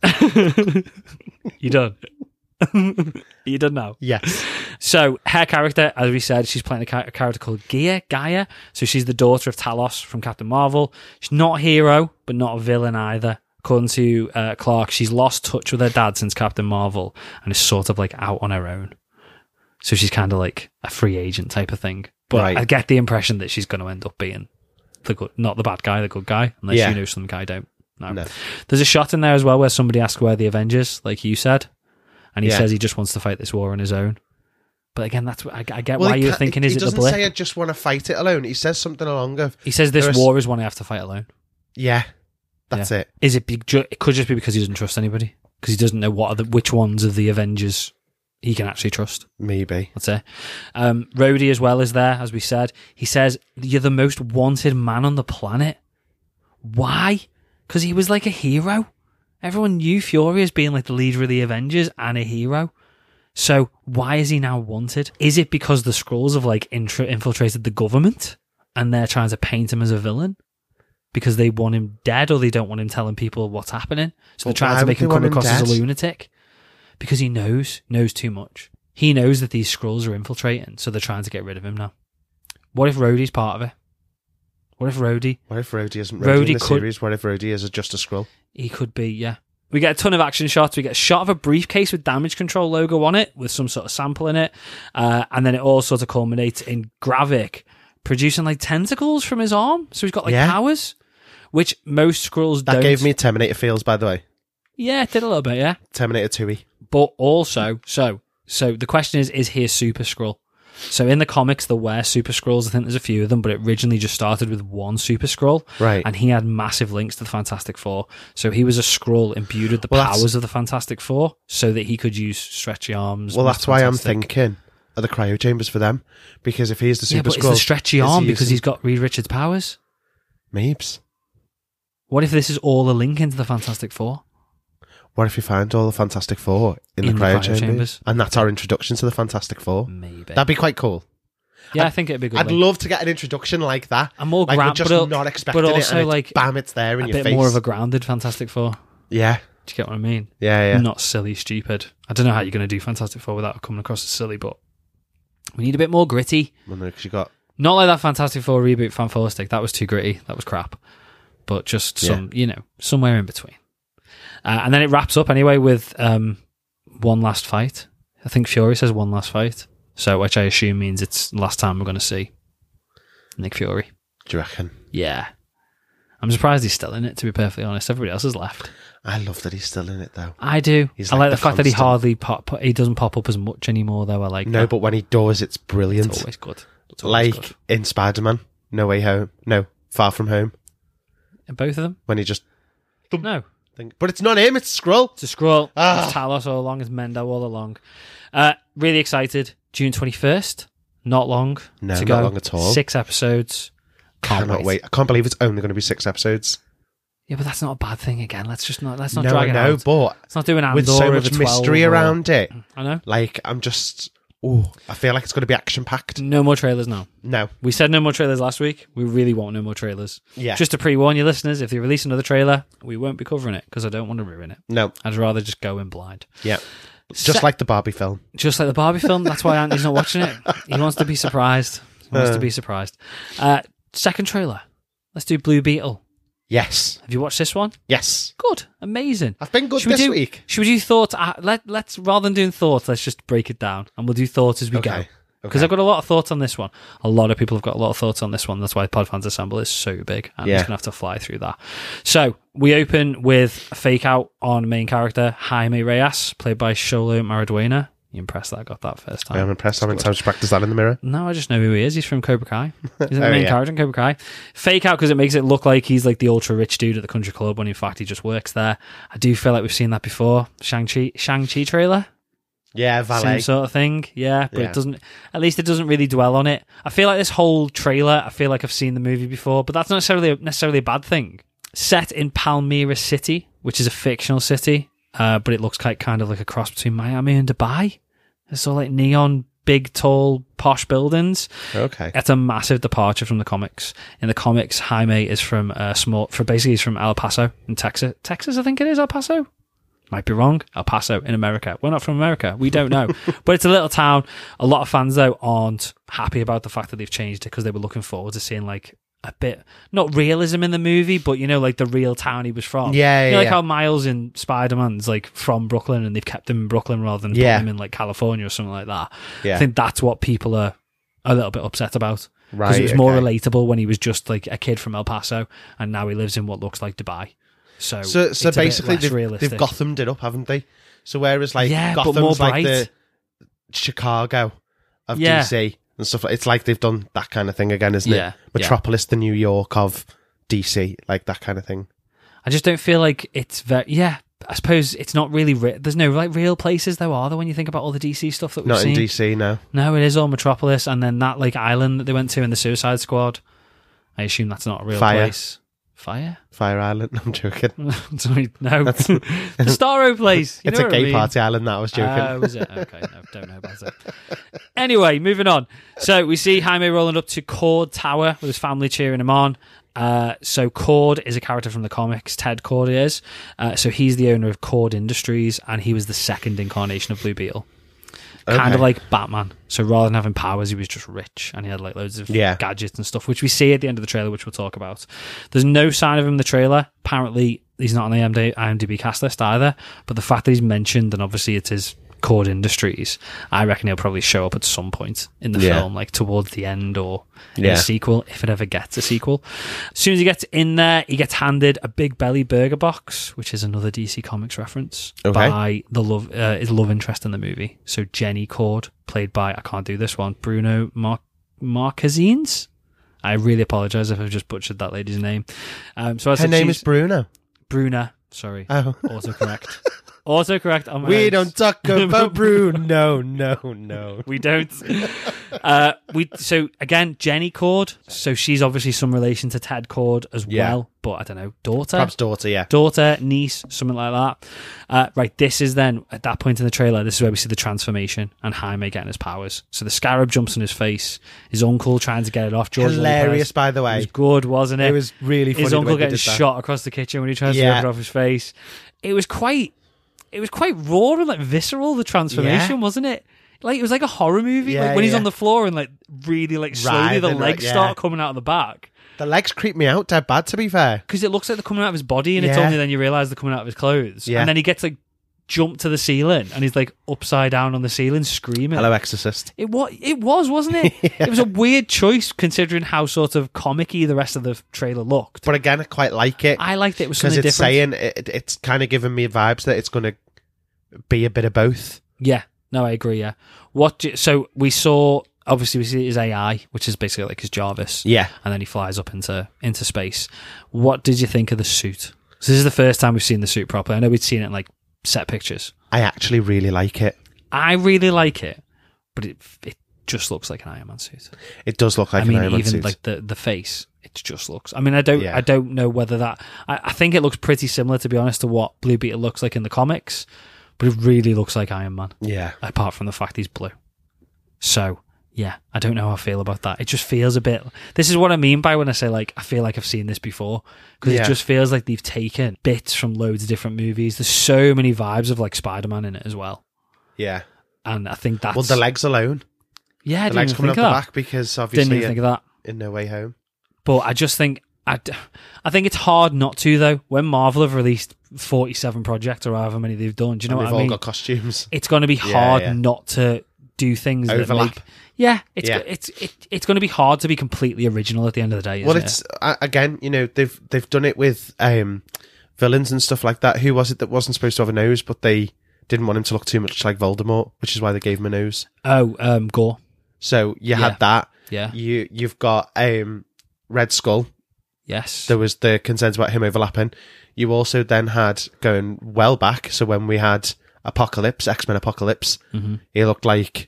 You done? You done now? Yes. So her character, as we said, she's playing a, ca- a character called Gaia. Gaia. So she's the daughter of Talos from Captain Marvel. She's not a hero, but not a villain either. According to uh, Clark, she's lost touch with her dad since Captain Marvel and is sort of like out on her own. So she's kind of like a free agent type of thing. But Right. I get the impression that she's going to end up being the good, not the bad guy, the good guy, unless Yeah. you know something I don't. No. No. There's a shot in there as well where somebody asks where the Avengers, like you said, and he Yeah. says he just wants to fight this war on his own. But again, that's I, I get Well, why he you're ca- thinking, he, is he it the doesn't blip? say I just want to fight it alone. He says something along of, He says this there is- war is one I have to fight alone. yeah, that's Yeah. it. Is it? Be, ju- it could just be because he doesn't trust anybody, because he doesn't know what are the, which ones of the Avengers he can actually trust. Maybe. That's it. Um, Rhodey as well is there, as we said. He says you're the most wanted man on the planet. Why? Because he was like a hero. Everyone knew Fury as being like the leader of the Avengers and a hero. So why is he now wanted? Is it because the Skrulls have like intra- infiltrated the government and they're trying to paint him as a villain because they want him dead, or they don't want him telling people what's happening? So Well, they're trying why to would make they him come want him across as a dead? lunatic because he knows knows too much. He knows that these Skrulls are infiltrating, so they're trying to get rid of him now. What if Rhodey's part of it? What if Rhodey? What if Rhodey isn't Rhodey, Rhodey in the could- series? What if Rhodey is just a Skrull? He could be, yeah. We get a ton of action shots. We get a shot of a briefcase with Damage Control logo on it, with some sort of sample in it. Uh, and then it all sort of culminates in Gravik producing like tentacles from his arm. So he's got like Yeah. powers, which most Skrulls That don't. gave me Terminator feels, by the way. Yeah, it did a little bit, yeah. Terminator two. But also, so so the question is, is he a Super Skrull? So in the comics, there were Super Skrulls. I think there's a few of them, but it originally just started with one Super Skrull. Right. And he had massive links to the Fantastic Four. So he was a Skrull imbued with the Well, that's- powers of the Fantastic Four so that he could use stretchy arms. Well, Mister that's why I'm Fantastic. thinking are the cryo chambers for them. Because if he's the Yeah, Super but Skrull... it's the stretchy is he arm because using- he's got Reed Richards' powers. Maybe. What if this is all a link into the Fantastic Four? What if we find all the Fantastic Four in, In the the cryo, cryo chambers? chambers. And that's our introduction to the Fantastic Four. Maybe. That'd be quite cool. Yeah, I think it'd be a good. I'd link. love to get an introduction like that. A more like gra- we're just but al- not expecting but it, also and it's, like bam, it's there in a your bit face. more of a grounded Fantastic Four. yeah, Do you get what I mean? yeah, yeah. Not silly, stupid. I don't know how you're going to do Fantastic Four without coming across as silly, but we need a bit more gritty. Well, no, 'cause you got Not like that Fantastic Four reboot, Fantastic. That was too gritty. That was crap. But just some, you know, somewhere in between. Uh, and then it wraps up anyway with um, one last fight. I think Fury says one last fight. So, which I assume means it's the last time we're going to see Nick Fury. Do you reckon? Yeah. I'm surprised he's still in it, to be perfectly honest. Everybody else has left. I love that he's still in it though. I do. He's I like like the the fact that he constant- hardly pop. He doesn't pop up as much anymore, though. I like No, that. but when he does, it's brilliant. It's always good. It's always like good. in Spider-Man, No Way Home. No, Far From Home. And both of them. When he just No, think, but it's not him. It's Skrull. it's a scroll. Ah. It's Talos all along. It's Mendo all along. Uh, really excited. June twenty-first. Not long No, to not go. long at all. Six episodes. Can't Cannot wait. I can't believe it's only going to be six episodes. Yeah, but that's not a bad thing. Again, let's just not. Let's not no, drag I it know, out. but Let's not do an Andor with so over much twelve mystery or- around it, I know. like I'm just. Oh, I feel like it's going to be action packed. No more trailers now. No. We said no more trailers last week. We really want no more trailers. Yeah. Just to pre-warn your listeners, if they release another trailer, we won't be covering it because I don't want to ruin it. No. I'd rather just go in blind. Yeah. Just Se- like the Barbie film. Just like the Barbie film. That's why Anthony's not watching it. He wants to be surprised. He wants Uh. to be surprised. Uh, second trailer. Let's do Blue Beetle. Yes. Have you watched this one? Yes. Good. Amazing. I've been good Should we this do, week. Should we do thoughts? Uh, let, let's, rather than doing thoughts, let's just break it down. And we'll do thoughts as we go. Okay. Because Okay. I've got a lot of thoughts on this one. A lot of people have got a lot of thoughts on this one. That's why Podfans Assemble is so big. I'm Yeah. just going to have to fly through that. So, we open with a fake out on main character, Jaime Reyes, played by Sholo Mariduena. You impressed that I got that first time? I am impressed. How many times you practice that in the mirror? No, I just know who he is. He's from Cobra Kai. He's the Oh, main yeah. character in Cobra Kai. Fake out because it makes it look like he's like the ultra rich dude at the country club when in fact he just works there. I do feel like we've seen that before. Shang-Chi, Shang-Chi trailer? Yeah, Same valet. sort of thing. Yeah, but Yeah. it doesn't, at least it doesn't really dwell on it. I feel like this whole trailer, I feel like I've seen the movie before, but that's not necessarily, necessarily a bad thing. Set in Palmyra City, which is a fictional city, uh, but it looks like kind of like a cross between Miami and Dubai. It's all like neon, big, tall, posh buildings. Okay. It's a massive departure from the comics. In the comics, Jaime is from a small, for basically he's from El Paso in Texas. Texas, I think it is El Paso. Might be wrong. El Paso in America. We're not from America. We don't know. But it's a little town. A lot of fans though aren't happy about the fact that they've changed it because they were looking forward to seeing like a bit, not realism in the movie, but you know, like the real town he was from. Yeah, You know, yeah, like yeah. how Miles in Spider-Man's like from Brooklyn and they've kept him in Brooklyn rather than Yeah. putting him in like California or something like that. Yeah. I think that's what people are a little bit upset about. Because Right, it was more okay. relatable when he was just like a kid from El Paso and now he lives in what looks like Dubai. So, So, so it's a bit basically, less they've, realistic. they've Gothamed it up, haven't they? So whereas like Yeah, but Gotham's more like bright. the Chicago of Yeah. D C and stuff, like it's like they've done that kind of thing again, isn't Yeah, it? Metropolis, the New York of D C, like that kind of thing. I just don't feel like it's very. Yeah, I suppose it's not really. Re- There's no like real places though, are there? When you think about all the D C stuff that we've Not seen, in D C, no. no, it is all Metropolis, and then that like island that they went to in the Suicide Squad. I assume that's not a real Fire. place. Fire? Fire Island. I'm joking. Sorry, no. the Starro place. You It's know a what I gay mean? party island. That I was joking. Oh, was it? Okay, no, don't know about it. Anyway, moving on. So we see Jaime rolling up to Cord Tower with his family cheering him on. Uh, so Cord is a character from the comics. Ted Cord is. Uh, so he's the owner of Cord Industries, and he was the second incarnation of Blue Beetle. Kind Okay. of like Batman. So rather than having powers, he was just rich, and he had like loads of Yeah. gadgets and stuff, which we see at the end of the trailer, which we'll talk about. There's no sign of him in the trailer. Apparently, he's not on the I M D B cast list either. But the fact that he's mentioned, and obviously it is Cord Industries, I reckon he'll probably show up at some point in the Yeah. film, like towards the end or in Yeah. a sequel, if it ever gets a sequel. As soon as he gets in there, he gets handed a Big Belly burger box, which is another D C Comics reference, Okay. by the love uh, his love interest in the movie. So Jenny Cord, played by, I can't do this one, Bruno Mar- Marquezines. I really apologise if I've just butchered that lady's name. Um, so I Her said name she's is Bruna. Bruna. Sorry, Oh. autocorrect. Autocorrect on my We notes. don't talk about Bruno. No, no. We don't. uh, we so again, Jenny Cord. So she's obviously some relation to Ted Cord as Yeah. well, but I don't know, daughter, Perhaps daughter, yeah. daughter, niece, something like that. Uh, right, this is then at that point in the trailer. This is where we see the transformation and Jaime getting his powers. So the scarab jumps on his face. His uncle trying to get it off. George Hilarious, Lopez. by the It way. was good, wasn't it? It was really funny. his the uncle way they getting did that. shot across the kitchen when he tries to Yeah. rip it off his face. It was quite. It was quite raw and like visceral, the transformation, Yeah. wasn't it? Like it was like a horror movie. Yeah, like when he's yeah. on the floor and like really like slowly the Writhing, legs right, yeah. start coming out of the back. The legs creep me out dead bad, to be fair. Because it looks like they're coming out of his body, and it's Yeah. only then you realise they're coming out of his clothes. Yeah. And then he gets like jumped to the ceiling and he's like upside down on the ceiling screaming. Hello, Exorcist. It was, it was, wasn't it? It was a weird choice considering how sort of comic-y the rest of the trailer looked. But again, I quite like it. I liked it. It was Because something it's different. saying, it, it's kind of giving me vibes that it's going to be a bit of both. Yeah, no, I agree. Yeah, what? Do, so we saw obviously we see his A I, which is basically like his Jarvis. Yeah. and then he flies up into into space. What did you think of the suit? So this is the first time we've seen the suit properly. I know we'd seen it in like set pictures. I actually really like it. I really like it, but it it just looks like an Iron Man suit. It does look like I mean, an Iron Man even suit. like the the face, it just looks. I mean, I don't Yeah. I don't know whether that. I, I think it looks pretty similar, to be honest, to what Blue Beetle looks like in the comics. But it really looks like Iron Man, yeah. apart from the fact he's blue. So, yeah, I don't know how I feel about that. It just feels a bit... This is what I mean by when I say, like, I feel like I've seen this before. Because Yeah. it just feels like they've taken bits from loads of different movies. There's so many vibes of, like, Spider-Man in it as well. Yeah. And I think that's... Well, the legs alone. Yeah, I The didn't legs even coming think up of the that. back because Didn't obviously even think of that. in No Way Home. But I just think... I, d- I think it's hard not to, though. When Marvel have released forty-seven projects or however many they've done, do you know And what they've I mean? all got costumes. It's going to be Yeah, hard yeah. not to do things that Overlap. make... Yeah, it's Yeah. it's it, it's going to be hard to be completely original at the end of the day. Isn't Well, it? it's uh, again, you know, they've they've done it with um, villains and stuff like that. Who was it that wasn't supposed to have a nose, but they didn't want him to look too much like Voldemort, which is why they gave him a nose. Oh, um, Gore. So you Yeah. had that. Yeah. You you've got um, Red Skull. Yes. There was the concerns about him overlapping. You also then had going well back. So when we had Apocalypse, X Men Apocalypse, Mhm. he looked like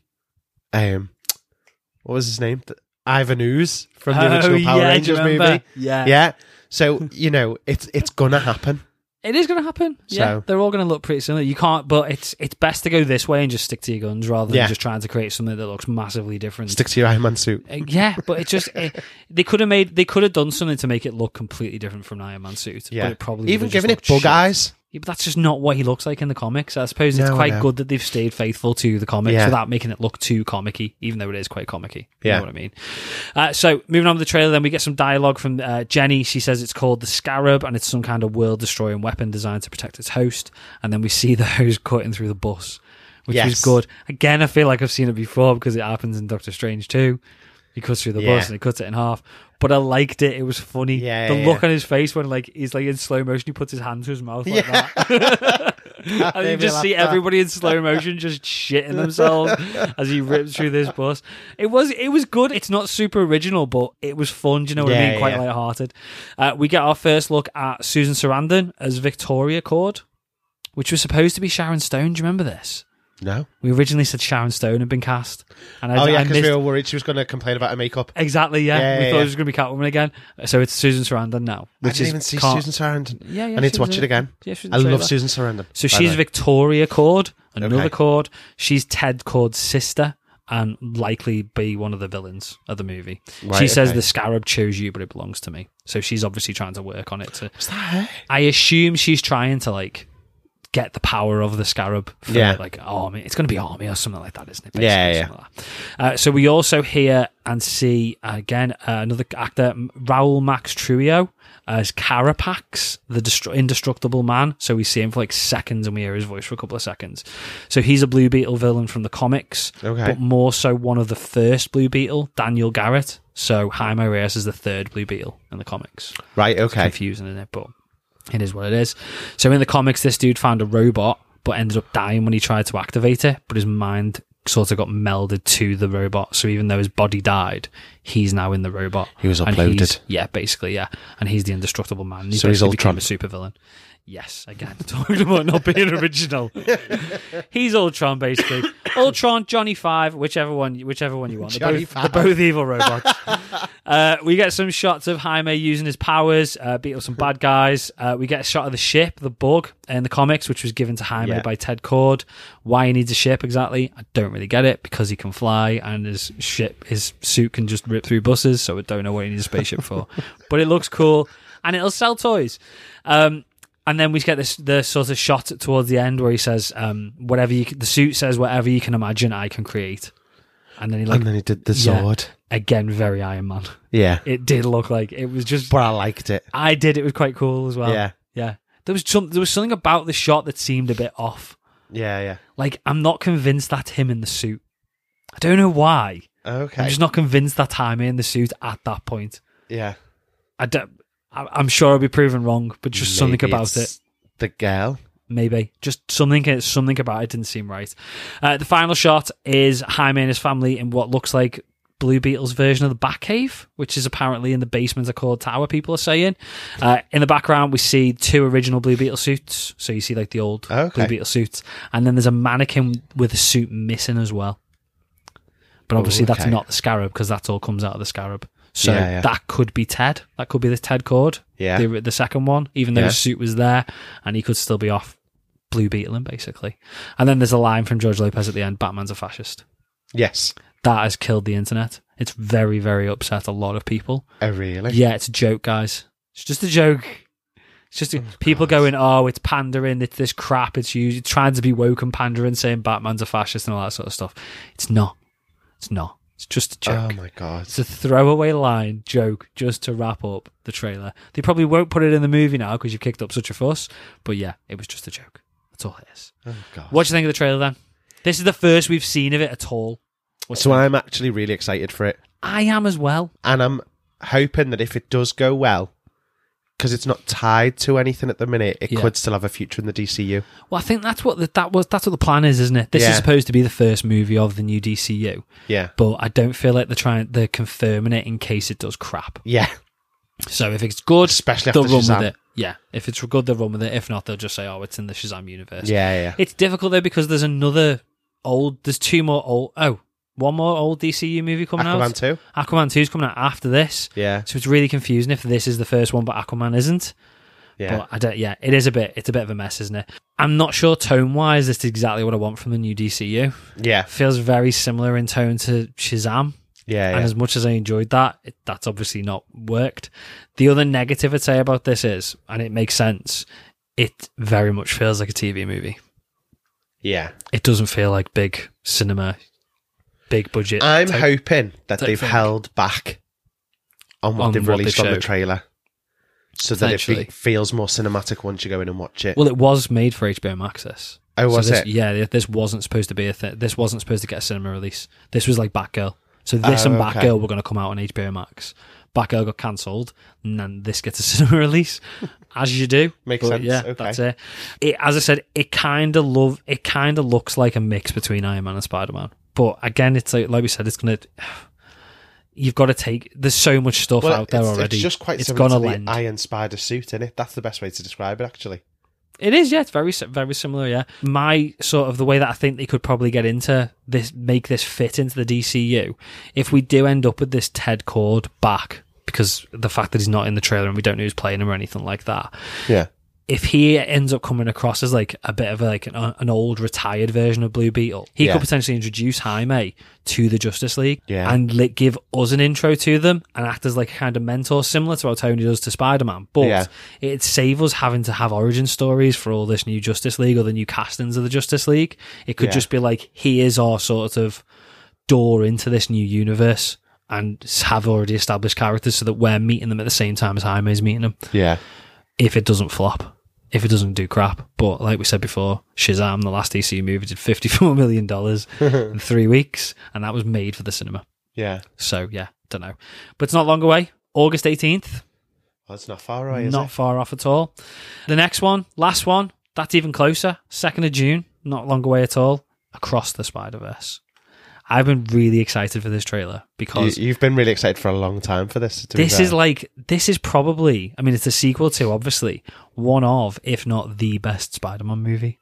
um, what was his name? Ivan Ooze from the Oh, original Power yeah, do you Rangers remember? movie. Yeah. Yeah. So, you know, it's it's gonna happen. It is going to happen. Yeah, So- they're all going to look pretty similar. You can't, but it's it's best to go this way and just stick to your guns rather than Yeah. just trying to create something that looks massively different. Stick to your Iron Man suit. Uh, yeah, but it just it, they could have made they could have done something to make it look completely different from an Iron Man suit. Yeah. but it probably Even would've just giving it looked bug shit. eyes. Yeah, but that's just not what he looks like in the comics. I suppose it's No, I quite know. good that they've stayed faithful to the comics Yeah. without making it look too comic-y, even though it is quite comic-y. You Yeah. know what I mean? Uh, so, moving on to the trailer, then we get some dialogue from uh, Jenny. She says it's called the Scarab, and it's some kind of world-destroying weapon designed to protect its host. And then we see the hose cutting through the bus, which Yes. is good. Again, I feel like I've seen it before because it happens in Doctor Strange too. He cuts through the Yeah. bus and he cuts it in half. But I liked it. It was funny. Yeah, the yeah, look yeah. on his face when like he's like in slow motion, he puts his hand to his mouth like Yeah. that. That And made you me just laugh see that. everybody in slow motion just shitting themselves as he rips through this bus. It was it was good. It's not super original, but it was fun. Do you know what I Yeah, mean? Quite yeah. lighthearted. Uh, we get our first look at Susan Sarandon as Victoria Cord, which was supposed to be Sharon Stone. Do you remember this? No. We originally said Sharon Stone had been cast. And I, Oh, yeah, I because missed- we were worried she was going to complain about her makeup. Exactly, yeah. Yeah, we yeah, thought yeah. it was going to be Catwoman again. So it's Susan Sarandon now. I Which didn't is even see can't- Susan Sarandon. Yeah, yeah. I need she to watch was it in- again. Yeah, she was in I the love trailer. Susan Sarandon. So by the she's way. Victoria Cord, another Okay. Cord. She's Ted Cord's sister and likely be one of the villains of the movie. Right, she says okay. the scarab chose you, but it belongs to me. So she's obviously trying to work on it. To, Was that her? I assume she's trying to like get the power of the scarab for Yeah. like army. It's going to be army or something like that, isn't it? Yeah, yeah. something like that. Uh, so we also hear and see again uh, another actor, Raul Max Trujillo, as Carapax, the destru- indestructible man. So we see him for like seconds and we hear his voice for a couple of seconds. So he's a Blue Beetle villain from the comics, Okay. but more so one of the first Blue Beetle, Daniel Garrett. So Jaime Reyes is the third Blue Beetle in the comics. Right, okay. Confusing, isn't it? But it is what it is. So in the comics, this dude found a robot, but ended up dying when he tried to activate it. But his mind sort of got melded to the robot. So even though his body died, he's now in the robot. He was And uploaded. he's- Yeah, basically, yeah. And he's the indestructible man. And he So he's basically became Ultron. a supervillain. Yes, again, talking about not being original. He's Ultron, basically. Ultron, Johnny Five, whichever one, whichever one you want. They're Johnny both, they're Five. both evil robots. uh, we get some shots of Jaime using his powers, uh, beat up some bad guys. Uh, we get a shot of the ship, the Bug, in the comics, which was given to Jaime Yeah. by Ted Cord. Why he needs a ship exactly, I don't really get it, because he can fly and his ship, his suit can just rip through buses, so I don't know what he needs a spaceship for. But it looks cool, and it'll sell toys. Um, And then we get this the sort of shot towards the end where he says, um, "Whatever you can, the suit says, whatever you can imagine, I can create." And then he like and then he did the Yeah. sword. again, very Iron Man. Yeah. It did look like it was just. But I liked it. I did. It was quite cool as well. Yeah. yeah. There was some. There was something about the shot that seemed a bit off. Yeah, yeah. Like I'm not convinced that's him in the suit. I don't know why. Okay. I'm just not convinced that's Jaime in the suit at that point. Yeah. I don't. I- I'm sure I'll be proven wrong, but just something Maybe about it's it. The girl. Maybe just something something about it didn't seem right. Uh, the final shot is Jaime and his family in what looks like Blue Beetle's version of the Batcave, which is apparently in the basement of Cord Tower, people are saying. Uh, in the background, we see two original Blue Beetle suits. So you see like the old Okay. Blue Beetle suits. And then there's a mannequin with a suit missing as well. But obviously Ooh, that's okay. not the Scarab, because that all comes out of the Scarab. So Yeah, yeah. that could be Ted. That could be the Ted Cord. Yeah. The, the second one, even though Yeah. his suit was there, and he could still be off Blue Beetling, basically. And then there's a line from George Lopez at the end, Batman's a fascist. Yes. That has killed the internet. It's very, very upset a lot of people. Oh, really? Yeah, it's a joke, guys. It's just a joke. It's just a, people going, oh, it's pandering, it's this crap, it's used, it's trying to be woke and pandering, saying Batman's a fascist and all that sort of stuff. It's not. It's not. It's just a joke. Oh, my God. It's a throwaway line joke just to wrap up the trailer. They probably won't put it in the movie now because you've kicked up such a fuss. But yeah, it was just a joke. That's all it is. Oh, God. What do you think of the trailer then? This is the first we've seen of it at all. What do So you think? I'm actually really excited for it. I am as well. And I'm hoping that if it does go well, because it's not tied to anything at the minute, it Yeah. could still have a future in the D C U. Well, I think that's what the, that was. That's what the plan is, isn't it? This Yeah. is supposed to be the first movie of the new D C U, Yeah. but I don't feel like they're trying. They're confirming it in case it does crap. Yeah. So if it's good, Especially they'll after run Shazam. with it. Yeah, if it's good, they'll run with it. If not, they'll just say, "Oh, it's in the Shazam universe." Yeah, yeah. It's difficult though because there's another old. There's two more old. Oh, one more old D C U movie coming Aquaman out. two? Aquaman two is coming out after this. Yeah. So it's really confusing if this is the first one, but Aquaman isn't. Yeah. But I don't. Yeah, it is a bit. It's a bit of a mess, isn't it? I'm not sure tone wise. This is exactly what I want from the new D C U. Yeah. Feels very similar in tone to Shazam. Yeah, And yeah. as much as I enjoyed that, it, that's obviously not worked. The other negative I'd say about this is, and it makes sense, it very much feels like a T V movie. Yeah. It doesn't feel like big cinema, big budget. I'm type- hoping that type they've thing. held back on what On they've what released they've on the showed. trailer. So that it Potentially. fe- feels more cinematic once you go in and watch it. Well, it was made for H B O Max. This. Oh, was this, it? Yeah, this wasn't supposed to be a thing. This wasn't supposed to get a cinema release. This was like Batgirl. So this Oh, and okay. Batgirl were going to come out on H B O Max. Batgirl got cancelled, and then this gets a cinema release, as you do. Makes But sense. Yeah, Okay. that's it. it. As I said, it kind of love. It kind of looks like a mix between Iron Man and Spider Man. But again, it's like, like we said, it's gonna. You've got to take. There's so much stuff Well, out there it's, already. It's just quite it's similar gonna to lend. the Iron Spider suit, isn't it? That's the best way to describe it, actually. It is, yeah. It's very, si- very similar, yeah. My sort of the way that I think they could probably get into this, make this fit into the D C U, if we do end up with this Ted Cord back, because the fact that he's not in the trailer and we don't know who's playing him or anything like that. Yeah. If he ends up coming across as like a bit of a, like an, an old retired version of Blue Beetle, he Yeah. could potentially introduce Jaime to the Justice League Yeah. and like, give us an intro to them and act as like a kind of mentor, similar to what Tony does to Spider-Man. But Yeah. it'd save us having to have origin stories for all this new Justice League or the new castings of the Justice League. It could Yeah. just be like, he is our sort of door into this new universe and have already established characters so that we're meeting them at the same time as Jaime is meeting them. Yeah. If it doesn't flop. If it doesn't do crap. But like we said before, Shazam, the last D C movie, did fifty-four million dollars in three weeks, and that was made for the cinema. Yeah. So, yeah, don't know. But it's not long away. August eighteenth. Well, it's not far away, is Not it? far off at all. The next one, last one, that's even closer. second of June. Not long away at all. Across the Spider-Verse. I've been really excited for this trailer because You, you've been really excited for a long time for this. To be this fair. is like, this is probably, I mean, it's a sequel to, obviously, one of, if not the best Spider-Man movie.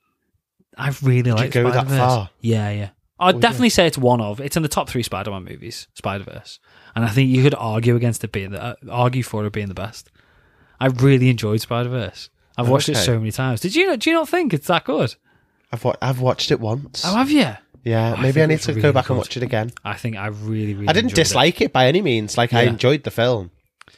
I really like go that Spider-Verse. far? Yeah, yeah. I'd Would definitely say it's one of. It's in the top three Spider-Man movies, Spider-Verse. And I think you could argue against it being, the, uh, argue for it being the best. I really enjoyed Spider-Verse. I've watched it Okay. so many times. Did you, do you not think it's that good? I've wa- I've watched it once. Oh, have you? yeah, I maybe think I need it's to really go back good. and watch it again. I think I really, really I didn't enjoyed it. dislike it. by any means. Like I Yeah. enjoyed the film.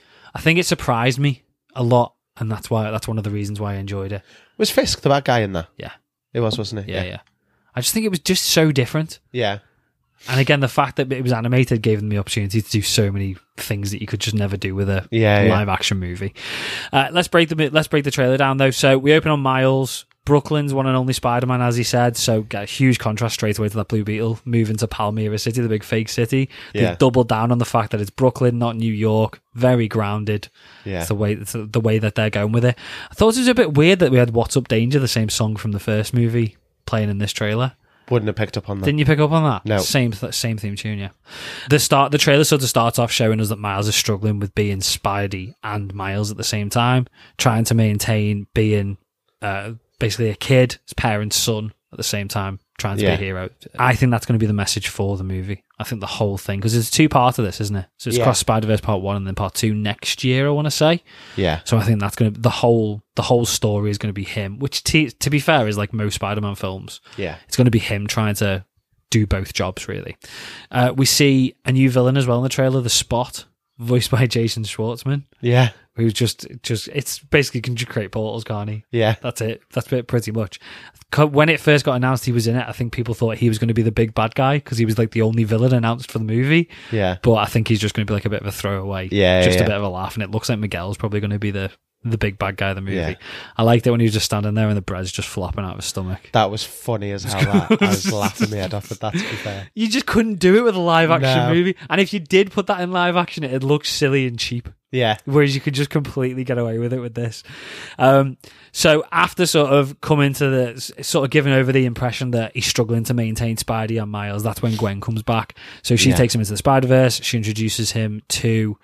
I think it surprised me a lot, and that's why that's one of the reasons why I enjoyed it. Was Fisk the bad guy in there? Yeah. It was, wasn't it? Yeah, yeah. I just think it was just so different. Yeah. And again, the fact that it was animated gave them the opportunity to do so many things that you could just never do with a Yeah, yeah. live action movie. Uh, let's break the let's break the trailer down though. So we open on Miles, Brooklyn's one and only Spider-Man, as he said. So get a huge contrast straight away to that Blue Beetle moving to Palmyra City, the big fake city. They Yeah. doubled down on the fact that it's Brooklyn, not New York. Very grounded. Yeah. It's the way it's the way that they're going with it. I thought it was a bit weird that we had "What's Up Danger," the same song from the first movie, playing in this trailer. Wouldn't have picked up on that. Didn't you pick up on that? No. Same th- same theme tune, yeah. The start, the trailer sort of starts off showing us that Miles is struggling with being Spidey and Miles at the same time, trying to maintain being uh, basically a kid, his parents' son at the same time, trying to Yeah. be a hero. I think that's going to be the message for the movie. I think the whole thing, because it's two part of this, isn't it? So it's Yeah. Cross Spider-Verse Part One and then Part Two next year, I want to say. Yeah. So I think that's going to the whole the whole story is going to be him, which t- to be fair is like most Spider-Man films. Yeah. It's going to be him trying to do both jobs, really. Uh, we see a new villain as well in the trailer, the Spot, voiced by Jason Schwartzman, Yeah. who's just just it's basically can just create portals, can't he? Yeah. That's it. That's it pretty much. Co- When it first got announced he was in it, I think people thought he was going to be the big bad guy because he was like the only villain announced for the movie. Yeah. But I think he's just going to be like a bit of a throwaway. Yeah, Just yeah. a bit of a laugh. And it looks like Miguel's probably going to be the, the big bad guy of the movie. Yeah. I liked it when he was just standing there and the bread's just flopping out of his stomach. That was funny as hell. That. I was laughing my head off at that, to be fair. You just couldn't do it with a live action No. movie. And if you did put that in live action, it'd look silly and cheap. Yeah. Whereas you could just completely get away with it with this. Um, so after sort of coming to the, sort of giving over the impression that he's struggling to maintain Spidey and Miles, that's when Gwen comes back. So she Yeah. takes him into the Spider-Verse. She introduces him to,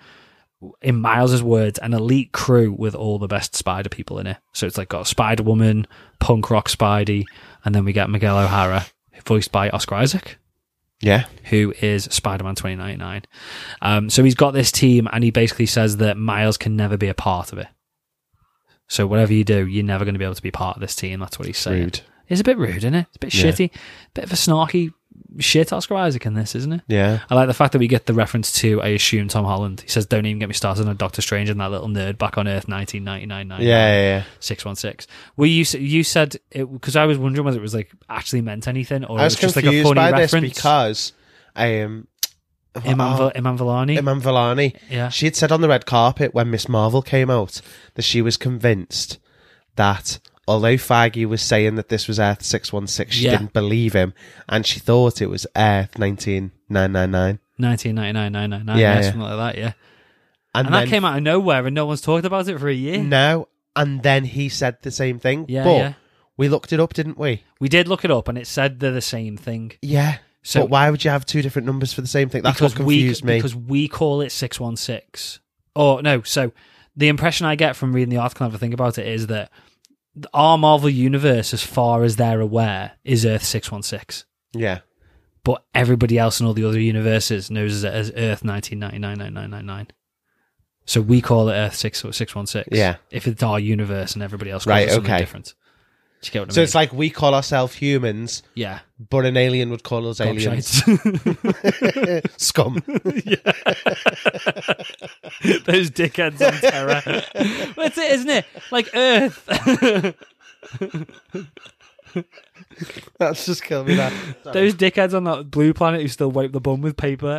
in Miles's words, an elite crew with all the best Spider people in it. So it's like got Spider-Woman, Punk Rock Spidey, and then we get Miguel O'Hara, voiced by Oscar Isaac, Yeah. who is Spider-Man twenty ninety-nine. Um, so he's got this team, and he basically says that Miles can never be a part of it. So whatever you do, you're never going to be able to be part of this team. That's what he's saying. Rude. It's a bit rude, isn't it? It's a bit Yeah. shitty. Bit of a snarky shit Oscar Isaac in this, isn't it? Yeah. I like the fact that we get the reference to, I assume, Tom Holland. He says, don't even get me started on Doctor Strange and that little nerd back on Earth nineteen ninety-nine. Yeah. Yeah. Yeah. six one six. Well, you, s- you said, because I was wondering whether it was like actually meant anything or I it was was just like a confused funny by reference. this because um, Iman, oh, Val- Iman Vellani. Iman Vellani. Yeah. She had said on the red carpet when Miss Marvel came out that she was convinced that although Feige was saying that this was Earth six one six, she Yeah. didn't believe him, and she thought it was Earth nineteen ninety-nine. nineteen ninety-nine, nine nine nine, Yeah, yeah, yeah. something like that, yeah. And, And then, that came out of nowhere and no one's talked about it for a year. No, and then he said the same thing. Yeah, but yeah. we looked it up, didn't we? We did look it up and it said they're the same thing. Yeah. So but why would you have two different numbers for the same thing? That's what because we, confused me. Because we call it six one six. Or, no, so the impression I get from reading the article and have a think about it is that our Marvel Universe, as far as they're aware, is Earth six one six. Yeah. But everybody else in all the other universes knows it as Earth nineteen ninety-nine nine nine nine nine. So we call it Earth six one six. Yeah. If it's our universe and everybody else calls Right, it something okay. different. Do you get what I So mean? it's like we call ourselves humans, yeah. but an alien would call us aliens. Gobshites. Scum. Those dickheads on Terra. That's it, isn't it? Like Earth. That's just killed me, that. Those dickheads on that blue planet who still wipe the bum with paper.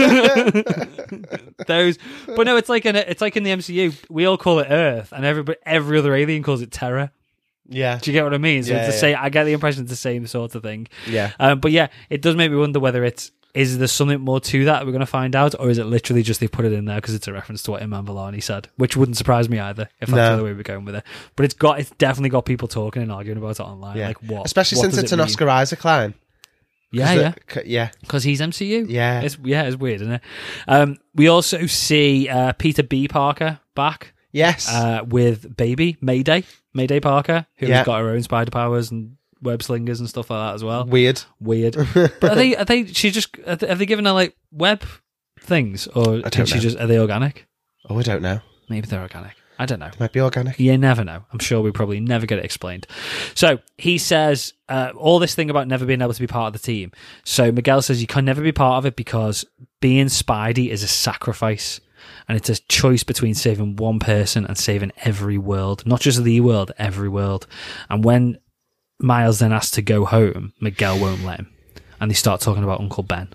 Those, but no, it's like in a, it's like in the M C U. We all call it Earth, and everybody, every other alien calls it Terra. Yeah. Do you get what I mean? So Yeah, it's the yeah. same. I get the impression it's the same sort of thing. Yeah. Um, but yeah, it does make me wonder whether it's is there something more to that we're going to find out, or is it literally just they put it in there because it's a reference to what Iman Vellani said, which wouldn't surprise me either if that's No. the way we're going with it. But it's got it's definitely got people talking and arguing about it online. Yeah. Like what? Especially what since does it's it an mean? Oscar Isaac line. Yeah, 'Cause yeah. the- c- yeah. Because he's M C U. Yeah. It's, yeah, it's weird, isn't it? Um, we also see uh, Peter B. Parker back Yes. uh, with Baby Mayday, Mayday Parker, who's Yeah. got her own spider powers and web slingers and stuff like that as well. Weird. Weird. But are they? Are they? She just are they, have they given her like web things, or don't did she know. just are they organic? Oh, I don't know. Maybe they're organic. I don't know. Might be organic. You never know. I'm sure we probably never get it explained. So he says uh, all this thing about never being able to be part of the team. So Miguel says you can never be part of it because being Spidey is a sacrifice. And it's a choice between saving one person and saving every world. Not just the world, every world. And when Miles then asks to go home, Miguel won't let him. And they start talking about Uncle Ben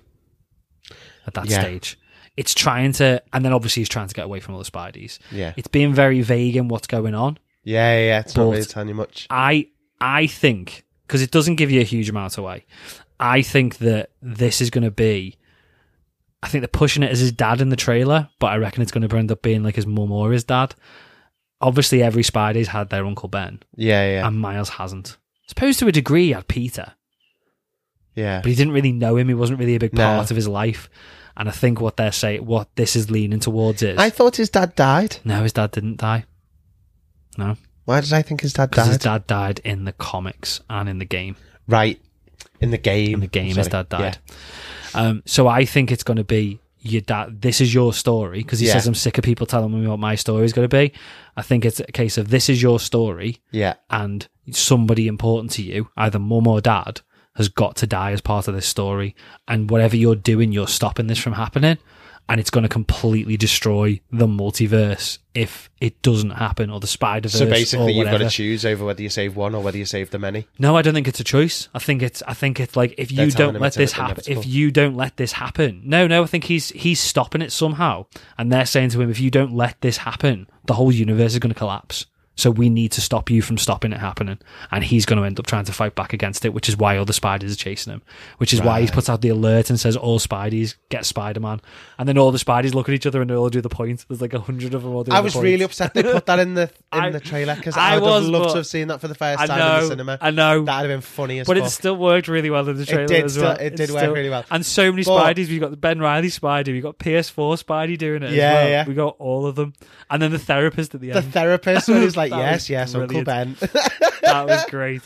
at that Yeah. stage. It's trying to... And then obviously he's trying to get away from all the Spideys. Yeah. It's being very vague in what's going on. Yeah, yeah, yeah. It's not But- really telling you much. I I think, because it doesn't give you a huge amount away, I think that this is going to be... I think they're pushing it as his dad in the trailer, but I reckon it's going to end up being like his mum or his dad. Obviously, every Spidey's had their Uncle Ben, Yeah, yeah. and Miles hasn't. I suppose to a degree he had Peter, yeah. but he didn't really know him. He wasn't really a big No. part of his life. And I think what they're saying, what this is leaning towards is... I thought his dad died. no, his dad didn't die. No. Why did I think his dad Because died? his dad died in the comics and in the game. Right. In the game. In the game, his Sorry. dad died. Um, so I think it's going to be your dad. This is your story, because he Yeah. says I'm sick of people telling me what my story is going to be. I think it's a case of this is your story, Yeah. and somebody important to you, either mum or dad, has got to die as part of this story. And whatever you're doing, you're stopping this from happening. And it's going to completely destroy the multiverse if it doesn't happen, or the Spider-Verse. So basically, or you've got whatever. to choose over whether you save one or whether you save the many. No, I don't think it's a choice. I think it's. I think it's like if They're you telling don't him let it's this happen, inevitable. if you don't let this happen, no, no, I think he's he's stopping it somehow, and they're saying to him, if you don't let this happen, the whole universe is going to collapse. So we need to stop you from stopping it happening, and he's going to end up trying to fight back against it, which is why all the Spiders are chasing him. Which is why he Right. puts out the alert and says, "All Spideys get Spider-Man," and then all the Spideys look at each other and they all do the point. There's like a hundred of them all doing. I the was point. really upset they put that in the in I- the trailer, because I I would was, have loved but- to have seen that for the first I time know, in the cinema. I know. That'd have been funny as But fuck. it still worked really well in the trailer did as still- well. it It's did work still- really well. And so many But- Spideys. We've got the Ben Reilly Spidey. We've got P S four Spidey doing it as Yeah, well. yeah. We got all of them. And then the therapist at the the end. therapist when he's like, That yes, was yes, Uncle brilliant. Ben. That was great.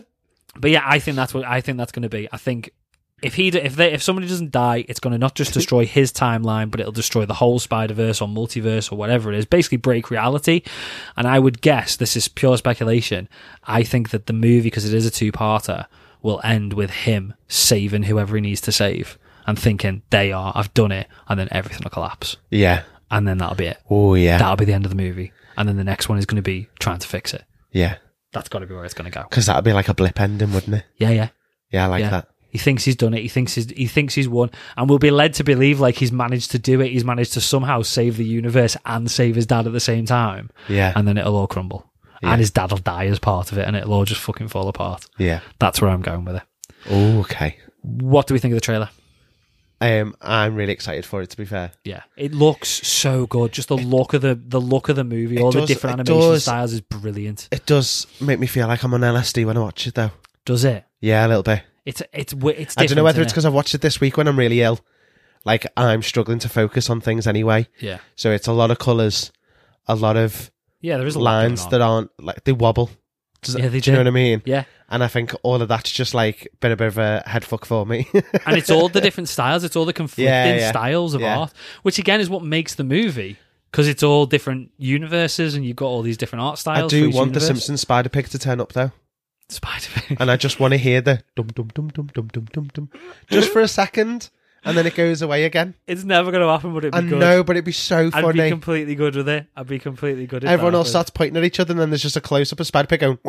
But yeah, I think that's what I think that's going to be. I think if he if they if somebody doesn't die, it's going to not just destroy his timeline, but it'll destroy the whole Spider-Verse or multiverse or whatever it is. Basically, break reality. And I would guess, this is pure speculation, I think that the movie, because it is a two-parter, will end with him saving whoever he needs to save and thinking, they are, I've done it, and then everything will collapse. Yeah. And then that'll be it. Oh, yeah. That'll be the end of the movie. And then the next one is going to be trying to fix it. Yeah. That's got to be where it's going to go. Because that'd be like a blip ending, wouldn't it? Yeah, yeah. Yeah, I like Yeah. that. He thinks he's done it. He thinks he's, he thinks he's won, and we'll be led to believe like he's managed to do it. He's managed to somehow save the universe and save his dad at the same time. Yeah. And then it'll all crumble, Yeah. and his dad'll die as part of it, and it'll all just fucking fall apart. Yeah. That's where I'm going with it. Oh, okay. What do we think of the trailer? Um, I'm really excited for it, to be fair. Yeah, it looks so good. Just the look of the the look of the movie, all does- the different it animation does. styles is brilliant. It does make me feel like I'm on L S D when I watch it, though. Does it? Yeah, a little bit. It's it's wi- it's. I don't know different, whether isn't it's it? because I've watched it this week when I'm really ill. Like, I'm struggling to focus on things anyway. Yeah, So it's a lot of colours, a lot of yeah. There is a lot lines going on. that aren't, like, they wobble. Does, Yeah, they do you know do. what I mean? Yeah, And I think all of that's just, like, been a bit of a head fuck for me. and it's all the different styles. It's all the conflicting Yeah, yeah. styles of Yeah. art, which again is what makes the movie. Because it's all different universes, and you've got all these different art I styles. do for each want the universe. Simpsons Spider Pig to turn up, though. Spider-Man. And I just want to hear the dum dum dum dum dum dum dum dum just for a second, and then it goes away again. It's never going to happen, but it'd be I good. know, but it'd be so I'd funny. be completely good with it. I'd be completely good. If Everyone that all happened. starts pointing at each other, and then there's just a close up of Spider Pig going.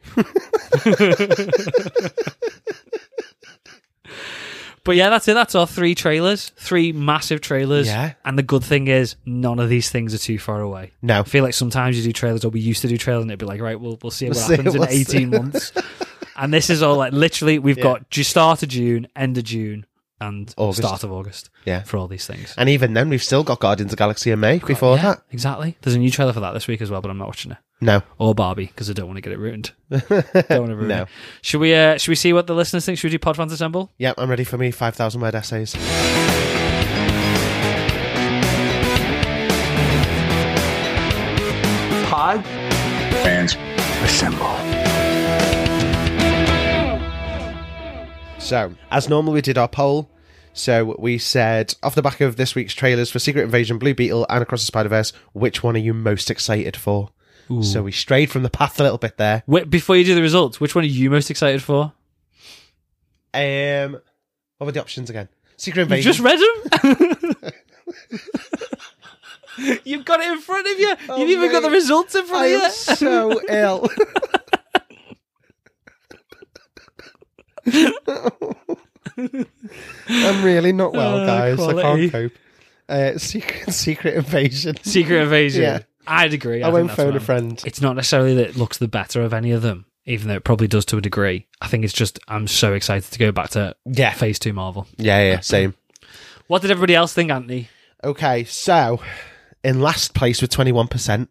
But yeah, that's it. That's our three trailers, three massive trailers. Yeah. And the good thing is, none of these things are too far away. No, I feel like sometimes you do trailers, or we used to do trailers, and it'd be like, right, we'll we'll see what We'll see, happens we'll in eighteen see. months. And this is all like literally, we've Yeah. got just start of June, end of June, and August. start of August. Yeah. for all these things. and even then, we've still got Guardians of the Galaxy in May before Yeah, that. exactly. There's a new trailer for that this week as well, but I'm not watching it. No, Or Barbie, because I don't want to get it ruined. Don't want to ruin No. it. Should we? Uh, should we see what the listeners think? Should we do Podfans Assemble? yeah, I'm ready for me five thousand word essays. Pod fans assemble. So, as normal, we did our poll. So we said, off the back of this week's trailers for Secret Invasion, Blue Beetle, and Across the Spider-Verse, which one are you most excited for? So we strayed from the path a little bit there. Wait, before you do the results, which one are you most excited for? Um, what were the options again? Secret You Invasion. just read them. You've got it in front of you. Oh, You've even got mate. the results in front I of you. am so ill. I'm really not well, Uh, guys. I quality. can't cope. Uh, secret, secret Invasion. Secret Invasion. Yeah. I'd agree. I, I think won't that's phone one. a friend. It's not necessarily that it looks the better of any of them, even though it probably does to a degree. I think it's just I'm so excited to go back to Yeah. Phase Two Marvel. Yeah, yeah, same. What did everybody else think, Anthony? Okay, so in last place with twenty-one percent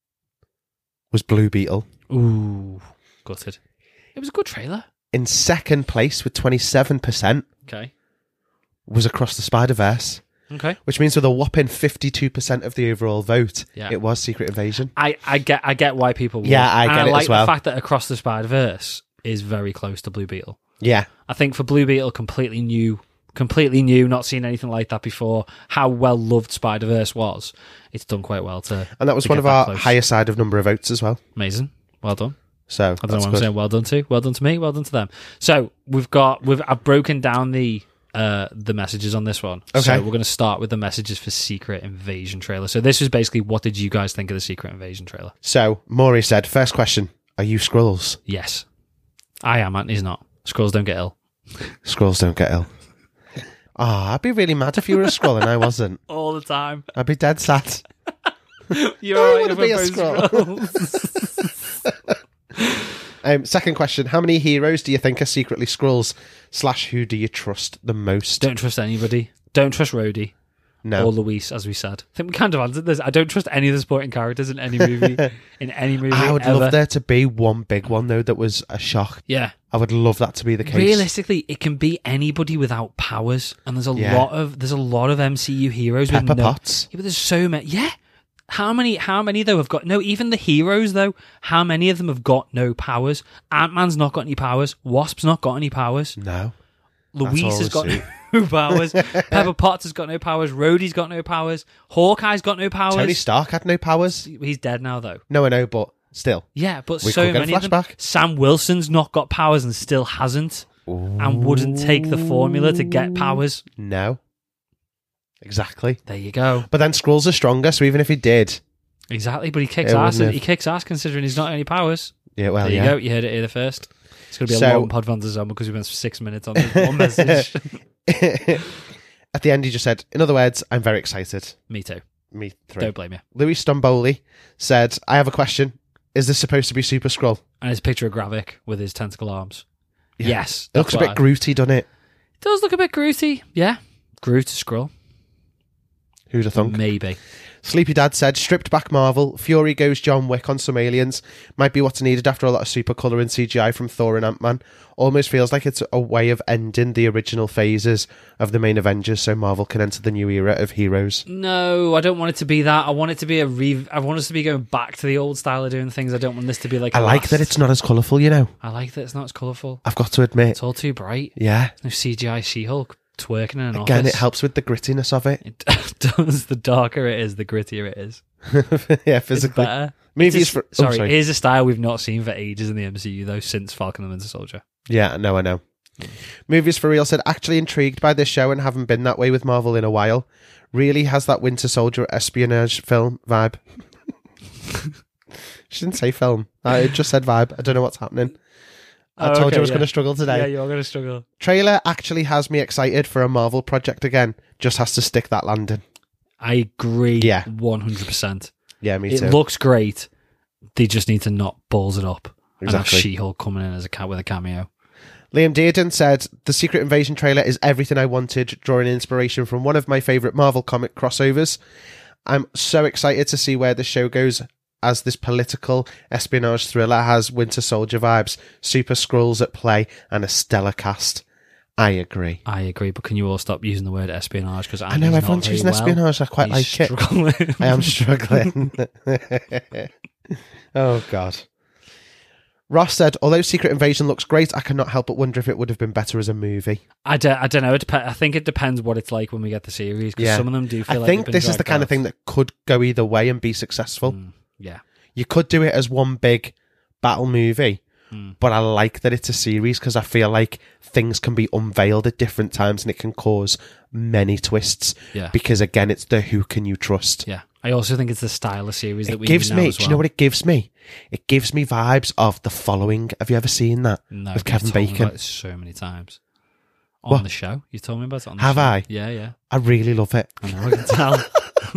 was Blue Beetle. Ooh, gutted. It was a good trailer. In second place with twenty-seven percent Okay. was Across the Spider-Verse, Okay. which means with a whopping fifty-two percent of the overall vote, Yeah. it was Secret Invasion. I, I get I get why people would. Yeah, I And get it like as well. the fact that Across the Spider-Verse is very close to Blue Beetle. Yeah, I think for Blue Beetle, completely new, completely new, not seen anything like that before. How well loved Spider-Verse was, it's done quite well to. and that was to one get of that our close. higher side of number of votes as well. Amazing, well done. So I don't know that's what I'm good. saying. Well done to, well done to me, well done to them. So we've got we've I've broken down the uh the messages on this one. Okay. So we're going to start with the messages for Secret Invasion trailer. So this is basically what did you guys think of the Secret Invasion trailer? So Maury said, first question, are you Skrulls? Yes, I am. And he's not. Skrulls don't get ill Skrulls don't get ill. Oh, I'd be really mad if you were a Skrull and I wasn't. all the time. I'd be dead sad. You're I all right wanna if be a we're both Skrull. Skrulls. Um, second question, how many heroes do you think are secretly Skrulls? Slash, who do you trust the most? Don't trust anybody. Don't trust Rhodey No. or Luis, as we said. I think we kind of answered this. I don't trust any of the supporting characters in any movie. in any movie, I would ever. love there to be one big one, though, that was a shock. Yeah. I would love that to be the case. Realistically, it can be anybody without powers, and there's a Yeah. lot of there's a lot of M C U heroes Pepper with no. Potts. Yeah, but there's so many. Yeah, how many? How many though have got no? Even the heroes though, how many of them have got no powers? Ant-Man's not got any powers. Wasp's not got any powers. No. Luis all has we got see. no powers. Pepper Potts has got no powers. Rhodey's got no powers. Hawkeye's got no powers. Tony Stark had no powers. He's dead now though. No, I know, but still. Yeah, but We so could get a many of them. flashback. Sam Wilson's not got powers and still hasn't, and wouldn't take the formula to get powers. No. Exactly. There you go. But then Skrulls are stronger, so even if he did... Exactly, but he kicks It ass. wouldn't He have- kicks ass considering he's not any powers. Yeah, well, There you yeah. go. You heard it here first. It's going to be a So- long pod van because we went six minutes on this one message. At the end, he just said, in other words, I'm very excited. Me too. Me three. Don't blame you. Louis Stromboli said, I have a question. Is this supposed to be Super Skrull? And it's a picture of Gravik with his tentacle arms. Yeah. Yes, It looks a that's bit what I- Grooty, doesn't it? It does look a bit Grootey. Yeah, Groot, Skrull. Who'd have thunk? Maybe. Sleepy Dad said, stripped back Marvel, Fury goes John Wick on some aliens. Might be what's needed after a lot of super colour and C G I from Thor and Ant-Man. Almost feels like it's a way of ending the original phases of the main Avengers so Marvel can enter the new era of heroes. No, I don't want it to be that. I want it to be a re... I want us to be going back to the old style of doing things. I don't want this to be like... I like last. that it's not as colourful, you know. I like that it's not as colourful. I've got to admit. It's all too bright. Yeah. No C G I She-Hulk twerking in an Again, office. it helps with the grittiness of it. It does. The darker it is, the grittier it is. Yeah, It's physically. better. Movies It's a- for... oh, sorry, sorry. here's a style we've not seen for ages in the M C U, though, since Falcon and the Winter Soldier. Yeah, no, I know. Movies for Real said, actually intrigued by this show and haven't been that way with Marvel in a while. Really has that Winter Soldier espionage film vibe. She didn't say film. Uh, it just said vibe. I don't know what's happening. I Oh, told okay, you I was yeah. going to struggle today. Yeah, you're going to struggle. Trailer actually has me excited for a Marvel project again. Just has to stick that landing. I agree Yeah. one hundred percent. Yeah, me It too. looks great. They just need to not balls it up. And have Exactly. She-Hulk coming in as a cat with a cameo. Liam Dearden said, the Secret Invasion trailer is everything I wanted, drawing inspiration from one of my favourite Marvel comic crossovers. I'm so excited to see where the show goes, as this political espionage thriller has Winter Soldier vibes, Super Skrulls at play, and a stellar cast. I agree. I agree, but can you all stop using the word espionage? Because I know, everyone's using espionage, I quite like it. it. I am struggling. Oh, God. Ross said, although Secret Invasion looks great, I cannot help but wonder if it would have been better as a movie. I don't, I don't know. It dep- I think it depends what it's like when we get the series. Because Yeah. some of them do feel I like think they've been this is the dragged kind of out. thing that could go either way and be successful. Mm, yeah. You could do it as one big battle movie, Mm. but I like that it's a series because I feel like things can be unveiled at different times and it can cause many twists. Yeah. Because again, it's the who can you trust. Yeah. I also think it's the style of series that It we gives know me. as Do well. you know what it gives me? It gives me vibes of The Following. Have you ever seen that No, with you've Kevin told me Bacon? about it so many times. On What? the show. You told me about it on the Have show. I? Yeah, yeah. I really love it. I know, I can tell.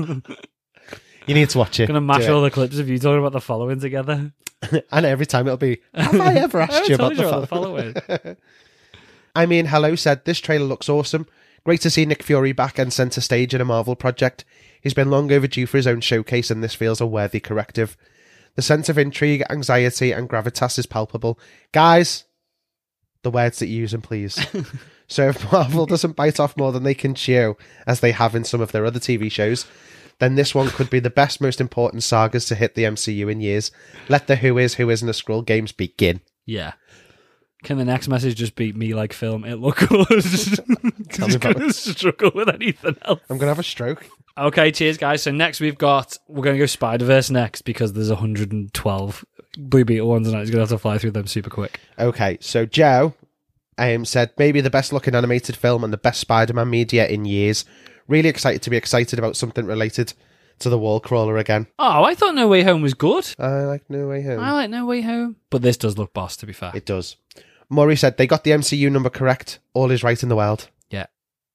You need to watch it. Gonna mash Do all the clips of you talking about the following together. it. And every time it'll be, have I ever asked I you about told The the Following? following. I mean, Hello said, this trailer looks awesome. Great to see Nick Fury back and centre stage in a Marvel project. He's been long overdue for his own showcase and this feels a worthy corrective. The sense of intrigue, anxiety and gravitas is palpable. Guys, the words that you use them, please. So if Marvel doesn't bite off more than they can chew, as they have in some of their other T V shows, then this one could be the best, most important sagas to hit the M C U in years. Let the Who Is, Who Isn't a Skrull games begin. Yeah. Can the next message just be me like film? It look good. Tell me Just about gonna struggle with anything else. I'm going to have a stroke. Okay, cheers, guys. So next we've got we're going to go Spider Verse next because there's one hundred twelve Blue Beetle ones, and he's going to have to fly through them super quick. Okay, so Joe um, said, maybe the best looking animated film and the best Spider-Man media in years. Really excited to be excited about something related to the wall crawler again. Oh, I thought No Way Home was good. I like No Way Home. I like No Way Home, but this does look boss. To be fair, It does. Maury said, they got the M C U number correct. All is right in the world. yeah.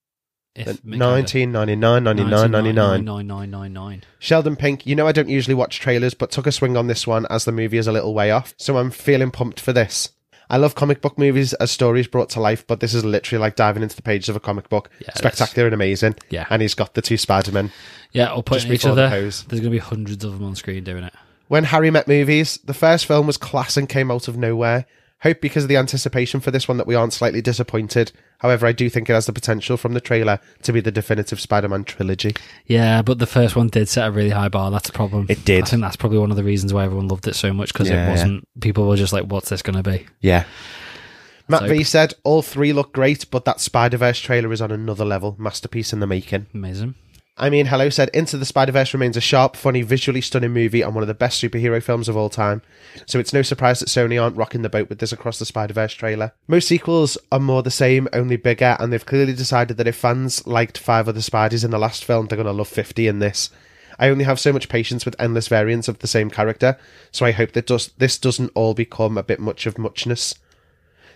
If nineteen ninety-nine, ninety-nine, ninety-nine. nine nine nine nine. Sheldon Pink, you know I don't usually watch trailers, but took a swing on this one as the movie is a little way off, so I'm feeling pumped for this. I love comic book movies as stories brought to life, but this is literally like diving into the pages of a comic book. Yeah, it Spectacular and amazing. Yeah. And he's got the two Spider-Men. Yeah, I'll put Just in each before the other. pose. There's going to be hundreds of them on screen doing it. When Harry Met Movies, the first film was class and came out of nowhere. Hope because of the anticipation for this one that we aren't slightly disappointed. However, I do think it has the potential from the trailer to be the definitive Spider-Man trilogy. Yeah, but the first one did set a really high bar. That's a problem. It did. I think that's probably one of the reasons why everyone loved it so much because Yeah, it wasn't. People were just like, "What's this going to be?" Yeah. Matt So- V said, all three look great, but that Spider-Verse trailer is on another level. Masterpiece in the making. Amazing. I mean, Hello said, Into the Spider-Verse remains a sharp, funny, visually stunning movie and one of the best superhero films of all time. So it's no surprise that Sony aren't rocking the boat with this Across the Spider-Verse trailer. Most sequels are more the same, only bigger, and they've clearly decided that if fans liked five other Spiders in the last film, they're going to love fifty in this. I only have so much patience with endless variants of the same character, so I hope that does, this doesn't all become a bit much of muchness.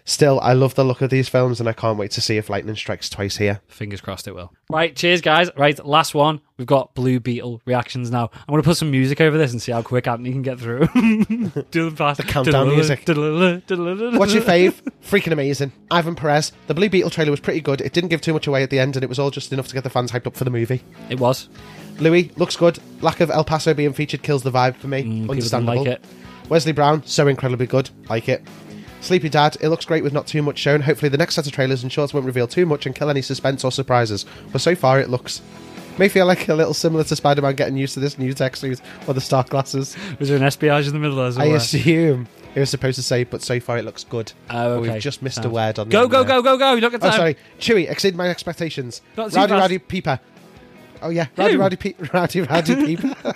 Still, I love the look of these films, and I can't wait to see if lightning strikes twice here. Fingers crossed it will. Right, cheers, guys. Right, last one. We've got Blue Beetle reactions now. I'm going to put some music over this and see how quick Anthony can get through. Do them fast. The countdown music. What's your fave? Freaking amazing. Ivan Perez. The Blue Beetle trailer was pretty good. It didn't give too much away at the end, and it was all just enough to get the fans hyped up for the movie. It was. Louis, looks good. Lack of El Paso being featured kills the vibe for me. Mm, Understandable. Like it. Wesley Brown, so incredibly good. Like it. Sleepy Dad, it looks great with not too much shown. Hopefully the next set of trailers and shorts won't reveal too much and kill any suspense or surprises. But so far it looks... may feel like a little similar to Spider-Man getting used to this new tech suit or the Stark glasses. Was there an espionage in the middle as well? I assume it was supposed to say, but so far it looks good. Oh, okay. But we've just missed Sounds... a word on the Go, go, go, go, go! You don't get time. Oh, sorry. Chewie, exceeded my expectations. Not too Rowdy fast. Rowdy Peeper. Oh, yeah. Rowdy Who? Rowdy, Pe- Rowdy, Rowdy Peeper.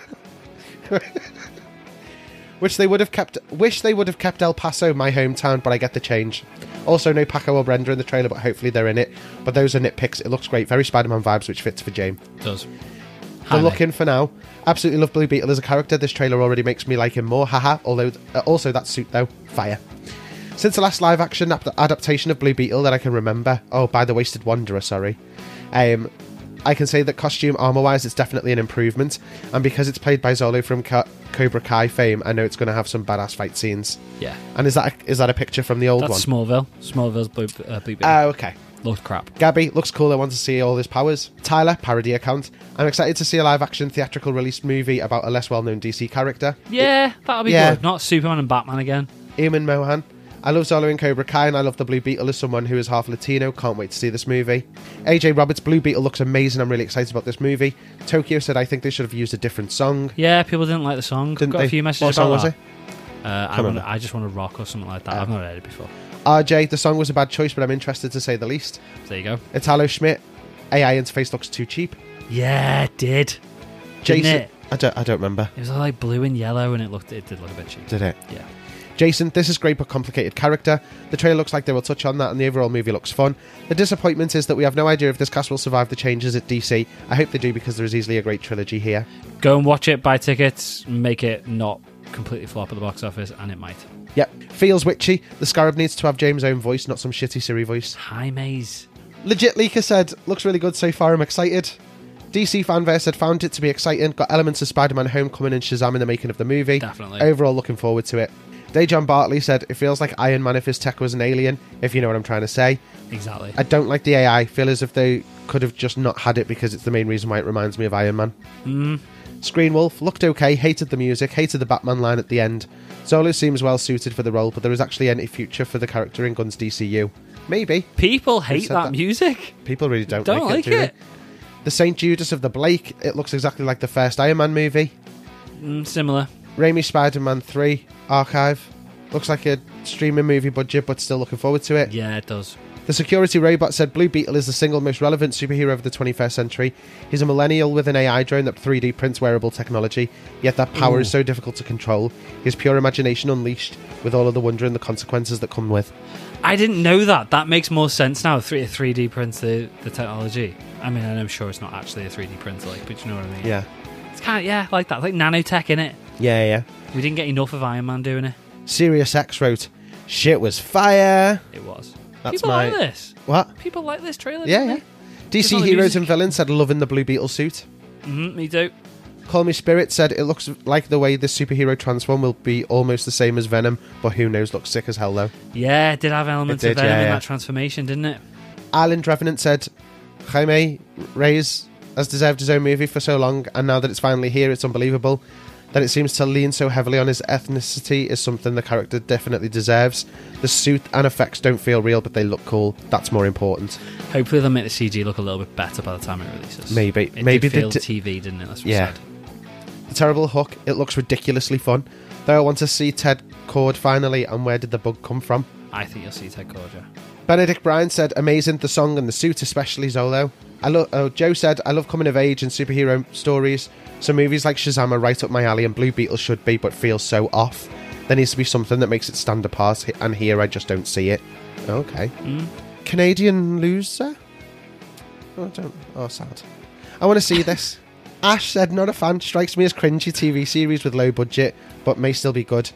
Which they would have kept. Wish they would have kept El Paso, my hometown, but I get the change. Also, no Paco or Brenda in the trailer, but hopefully they're in it. But those are nitpicks. It looks great. Very Spider-Man vibes, which fits for James. It does. The look in for now. Absolutely love Blue Beetle as a character. This trailer already makes me like him more. Haha. Although, uh, also that suit though, fire. Since the last live-action ap- adaptation of Blue Beetle that I can remember, oh, by the Wasted Wanderer, sorry, um, I can say that costume armor-wise, it's definitely an improvement. And because it's played by Zolo from Ka- Cobra Kai fame, I know it's going to have some badass fight scenes. Yeah. And is that a, is that a picture from the old That's one? Smallville. Smallville's Blue, uh, Blue Beetle. Oh, okay. Looked crap. Gabby, looks cool. I want to see all his powers. Tyler, parody account. I'm excited to see a live-action theatrical release movie about a less well-known D C character. Yeah, that'll be Yeah. good. Not Superman and Batman again. Eamon Mohan. I love Zolo and Cobra Kai, and I love the Blue Beetle as someone who is half Latino. Can't wait to see this movie. A J Roberts, Blue Beetle looks amazing. I'm really excited about this movie. Tokyo said, I think they should have used a different song. Yeah, people didn't like the song. Didn't Got they? a few messages What song about was that. it? Uh, I, Can't wanna, remember. I just want to rock or something like that. Oh. I've not heard it before. R J, the song was a bad choice, but I'm interested to say the least. There you go. Italo Schmidt, A I interface looks too cheap. Yeah, it did. Didn't Jason, it? I don't, I don't remember. It was all like blue and yellow, and it looked, it did look a bit cheap. Did it? Yeah. Jason, this is great but complicated character. The trailer looks like they will touch on that, and the overall movie looks fun. The disappointment is that we have no idea if this cast will survive the changes at D C. I hope they do, because there is easily a great trilogy here. Go and watch it, buy tickets, make it not completely flop at the box office, and it might. Yep. Feels witchy. The Scarab needs to have James' own voice, not some shitty Siri voice. Hi, Maze. Legit Leaker said, looks really good so far, I'm excited. D C Fanfare said, found it to be exciting. Got elements of Spider-Man Homecoming and Shazam in the making of the movie. Definitely. Overall, looking forward to it. Dejan Bartley said, it feels like Iron Man if his tech was an alien, if you know what I'm trying to say. Exactly. I don't like the A I. Feel as if they could have just not had it because it's the main reason why it reminds me of Iron Man. Mm. Screen Wolf looked okay, hated the music, hated the Batman line at the end. Zolo seems well suited for the role, but there is actually any future for the character in Gunn's D C U. Maybe. People hate said that, that? music. People really don't, Don't like, like it, do it. they? The Saint Judas of the Blake, it looks exactly like the first Iron Man movie. Mm, similar. Raimi Spider-Man three Archive. Looks like a streaming movie budget, but still looking forward to it. Yeah, it does. The security robot said Blue Beetle is the single most relevant superhero of the twenty-first century. He's a millennial with an A I drone that three D prints wearable technology, yet that power Ooh. is so difficult to control. His pure imagination unleashed, with all of the wonder and the consequences that come with. I didn't know that. That makes more sense now. Three three D prints the, the technology. I mean, I'm sure it's not actually a three D printer, like, but you know what I mean. Yeah. It's kind of yeah, like that, like nanotech in it. Yeah, yeah. We didn't get enough of Iron Man doing it. Sirius X wrote, shit was fire. It was. That's People my... like this. What? People like this trailer. Yeah, don't yeah. they? D C not the Heroes music. and Villains said loving the Blue Beetle suit. Mm-hmm, me too. Call Me Spirit said it looks like the way this superhero transform will be almost the same as Venom, but who knows, looks sick as hell though. Yeah, it did have elements It did, of Venom yeah, in yeah. that transformation, didn't it? Island Revenant said Jaime Reyes has deserved his own movie for so long, and now that it's finally here, it's unbelievable. That it seems to lean so heavily on his ethnicity is something the character definitely deserves. The suit and effects don't feel real, but they look cool. That's more important. Hopefully they'll make the C G look a little bit better by the time it releases. Maybe. It Maybe did they feel d- T V, didn't it? That's what Yeah. yeah. said. The Terrible Hook, it looks ridiculously fun. Though I want to see Ted Cord finally, and where did the bug come from? I think you'll see Ted Kord. Benedict Bryan said, amazing, the song and the suit, especially Zolo. I lo- oh, Joe said, I love coming of age and superhero stories. So movies like Shazam are right up my alley, and Blue Beetle should be, but feels so off. There needs to be something that makes it stand apart, and here I just don't see it. Okay. Mm. Canadian loser? Oh, I don't. Oh, sad. I want to see this. Ash said, not a fan. Strikes me as cringy T V series with low budget, but may still be good.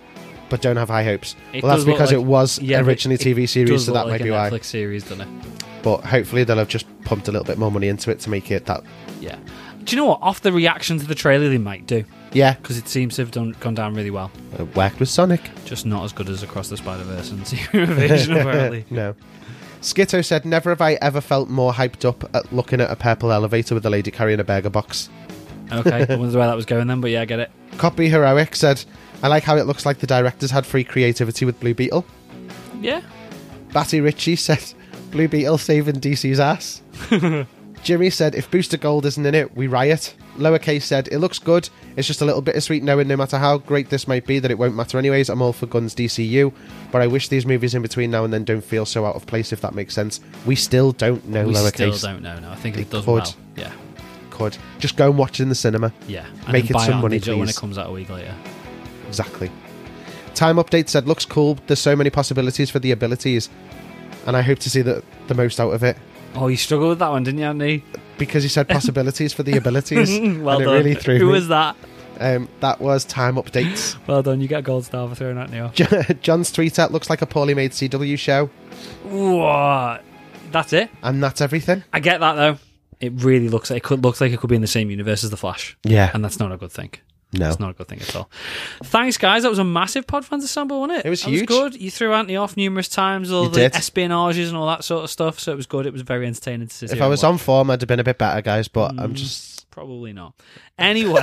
but don't have high hopes. It well, that's does look because like- it was yeah, but originally it T V series, does so look that like might a be why. Netflix series, doesn't it? But hopefully they'll have just pumped a little bit more money into it to make it that. Yeah. Do you know what? Off the reaction to the trailer, they might do, Yeah, because it seems to have done, gone down really well. it worked with Sonic. Just not as good as Across the Spider-Verse and Secret Invasion, apparently. No. Skitto said, never have I ever felt more hyped up at looking at a purple elevator with a lady carrying a burger box. Okay, I wonder where that was going then, but yeah, I get it. Copy Heroic said, I like how it looks like the directors had free creativity with Blue Beetle. Yeah. Batty Ritchie said, Blue Beetle saving D C's ass. Jimmy said, if Booster Gold isn't in it, we riot. Lowercase said, it looks good. It's just a little bittersweet knowing no matter how great this might be that it won't matter anyways. I'm all for guns D C U, but I wish these movies in between now and then don't feel so out of place, if that makes sense. We still don't know, We Lowercase. still don't know, no. I think It it does could. well. Yeah. Could. Just go and watch it in the cinema. Yeah. And Make then it buy some on money, digital when please. it comes out a week later. Exactly. Time Update said, looks cool. There's so many possibilities for the abilities. And I hope to see the, the most out of it. Oh, you struggled with that one, didn't you, Anthony? Because you said possibilities for the abilities. Well and done. it really threw Who me. was that? Um, that was Time Updates. Well done. You get a gold star for throwing that new. John's tweeter looks like a poorly made C W show. What? That's it? And that's everything. I get that, though. It really looks like it could looks like it could be in the same universe as The Flash. Yeah. And that's not a good thing. No. It's not a good thing at all. Thanks, guys. That was a massive Pod Fans Assemble, wasn't it? It was that huge. Was good. You threw Anthony off numerous times, all You the did. espionages and all that sort of stuff. So it was good. It was very entertaining to see. If I was on form, I'd have been a bit better, guys, but Mm. I'm just... Probably not. Anyway,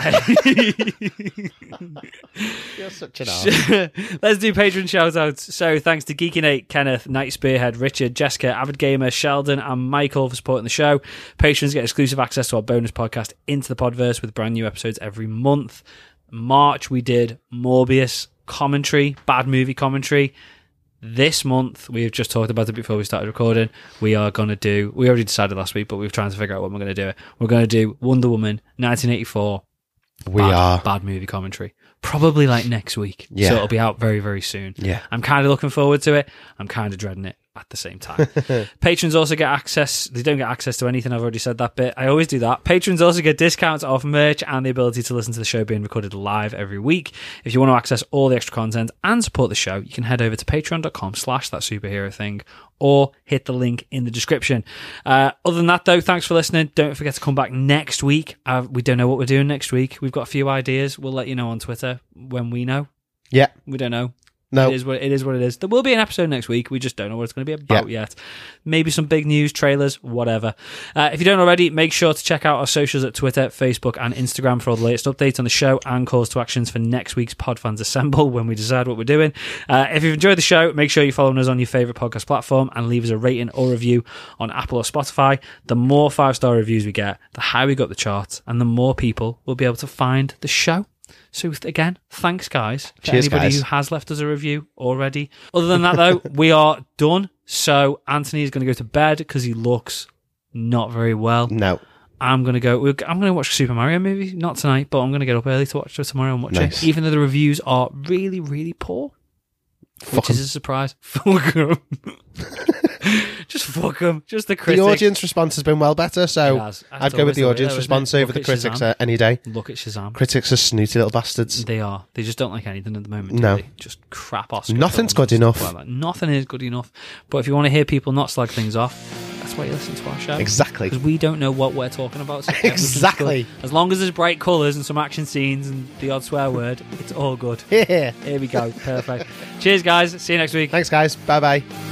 You're such an let's do patron shout outs. So thanks to Geeky Nate, Kenneth, Night Spearhead, Richard, Jessica, Avid Gamer, Sheldon, and Michael for supporting the show. Patrons get exclusive access to our bonus podcast, Into the Podverse, with brand new episodes every month. March, we did Morbius commentary, bad movie commentary. This month, we've just talked about it before we started recording. We are going to do, we already decided last week, but we're trying to figure out when we're going to do it. We're going to do Wonder Woman nineteen eighty-four. We bad, are. Bad movie commentary. Probably like next week. Yeah. So it'll be out very, very soon. Yeah. I'm kind of looking forward to it. I'm kind of dreading it at the same time. Patrons also get access. They don't get access to anything. I've already said that bit. I always do that. Patrons also get discounts off merch and the ability to listen to the show being recorded live every week. If you want to access all the extra content and support the show, you can head over to patreon.com slash that superhero thing or hit the link in the description. Uh, other than that, though, thanks for listening. Don't forget to come back next week. Uh, we don't know what we're doing next week. We've got a few ideas. We'll let you know on Twitter when we know. Yeah. We don't know. No. It is what it is. What it is. There will be an episode next week. We just don't know what it's going to be about Yeah. yet. Maybe some big news, trailers, whatever. Uh, if you don't already, make sure to check out our socials at Twitter, Facebook, and Instagram for all the latest updates on the show and calls to actions for next week's Pod Fans Assemble when we decide what we're doing. Uh, if you've enjoyed the show, make sure you're following us on your favourite podcast platform and leave us a rating or review on Apple or Spotify. The more five-star reviews we get, the higher we go up the charts, and the more people will be able to find the show. So again, thanks guys for Cheers, anybody guys. who has left us a review already. Other than that though, we are done. So Anthony is going to go to bed because he looks not very well. No. I'm going to go, I'm going to watch a Super Mario movie, not tonight, but I'm going to get up early to watch it tomorrow and watch Nice. it, even though the reviews are really, really poor. Fuck Which is a surprise. Fuck 'em. Just fuck them. Just the The critics. audience response has been well better, so It has. That's I'd go with always the the way, audience though, isn't response it? over Look the at critics Shazam. uh, any day. Look at Shazam. Critics are snooty little bastards. They are. They just don't like anything at the moment. Do No. they? Just crap Oscar Nothing's films good and enough. stuff like that. Nothing is good enough. But if you want to hear people not slag things off, that's why you listen to our show. Exactly. Because we don't know what we're talking about. So everything's Exactly. good. As long as there's bright colours and some action scenes and the odd swear word, it's all good. Yeah. Here we go. Perfect. Cheers, guys. See you next week. Thanks, guys. Bye bye.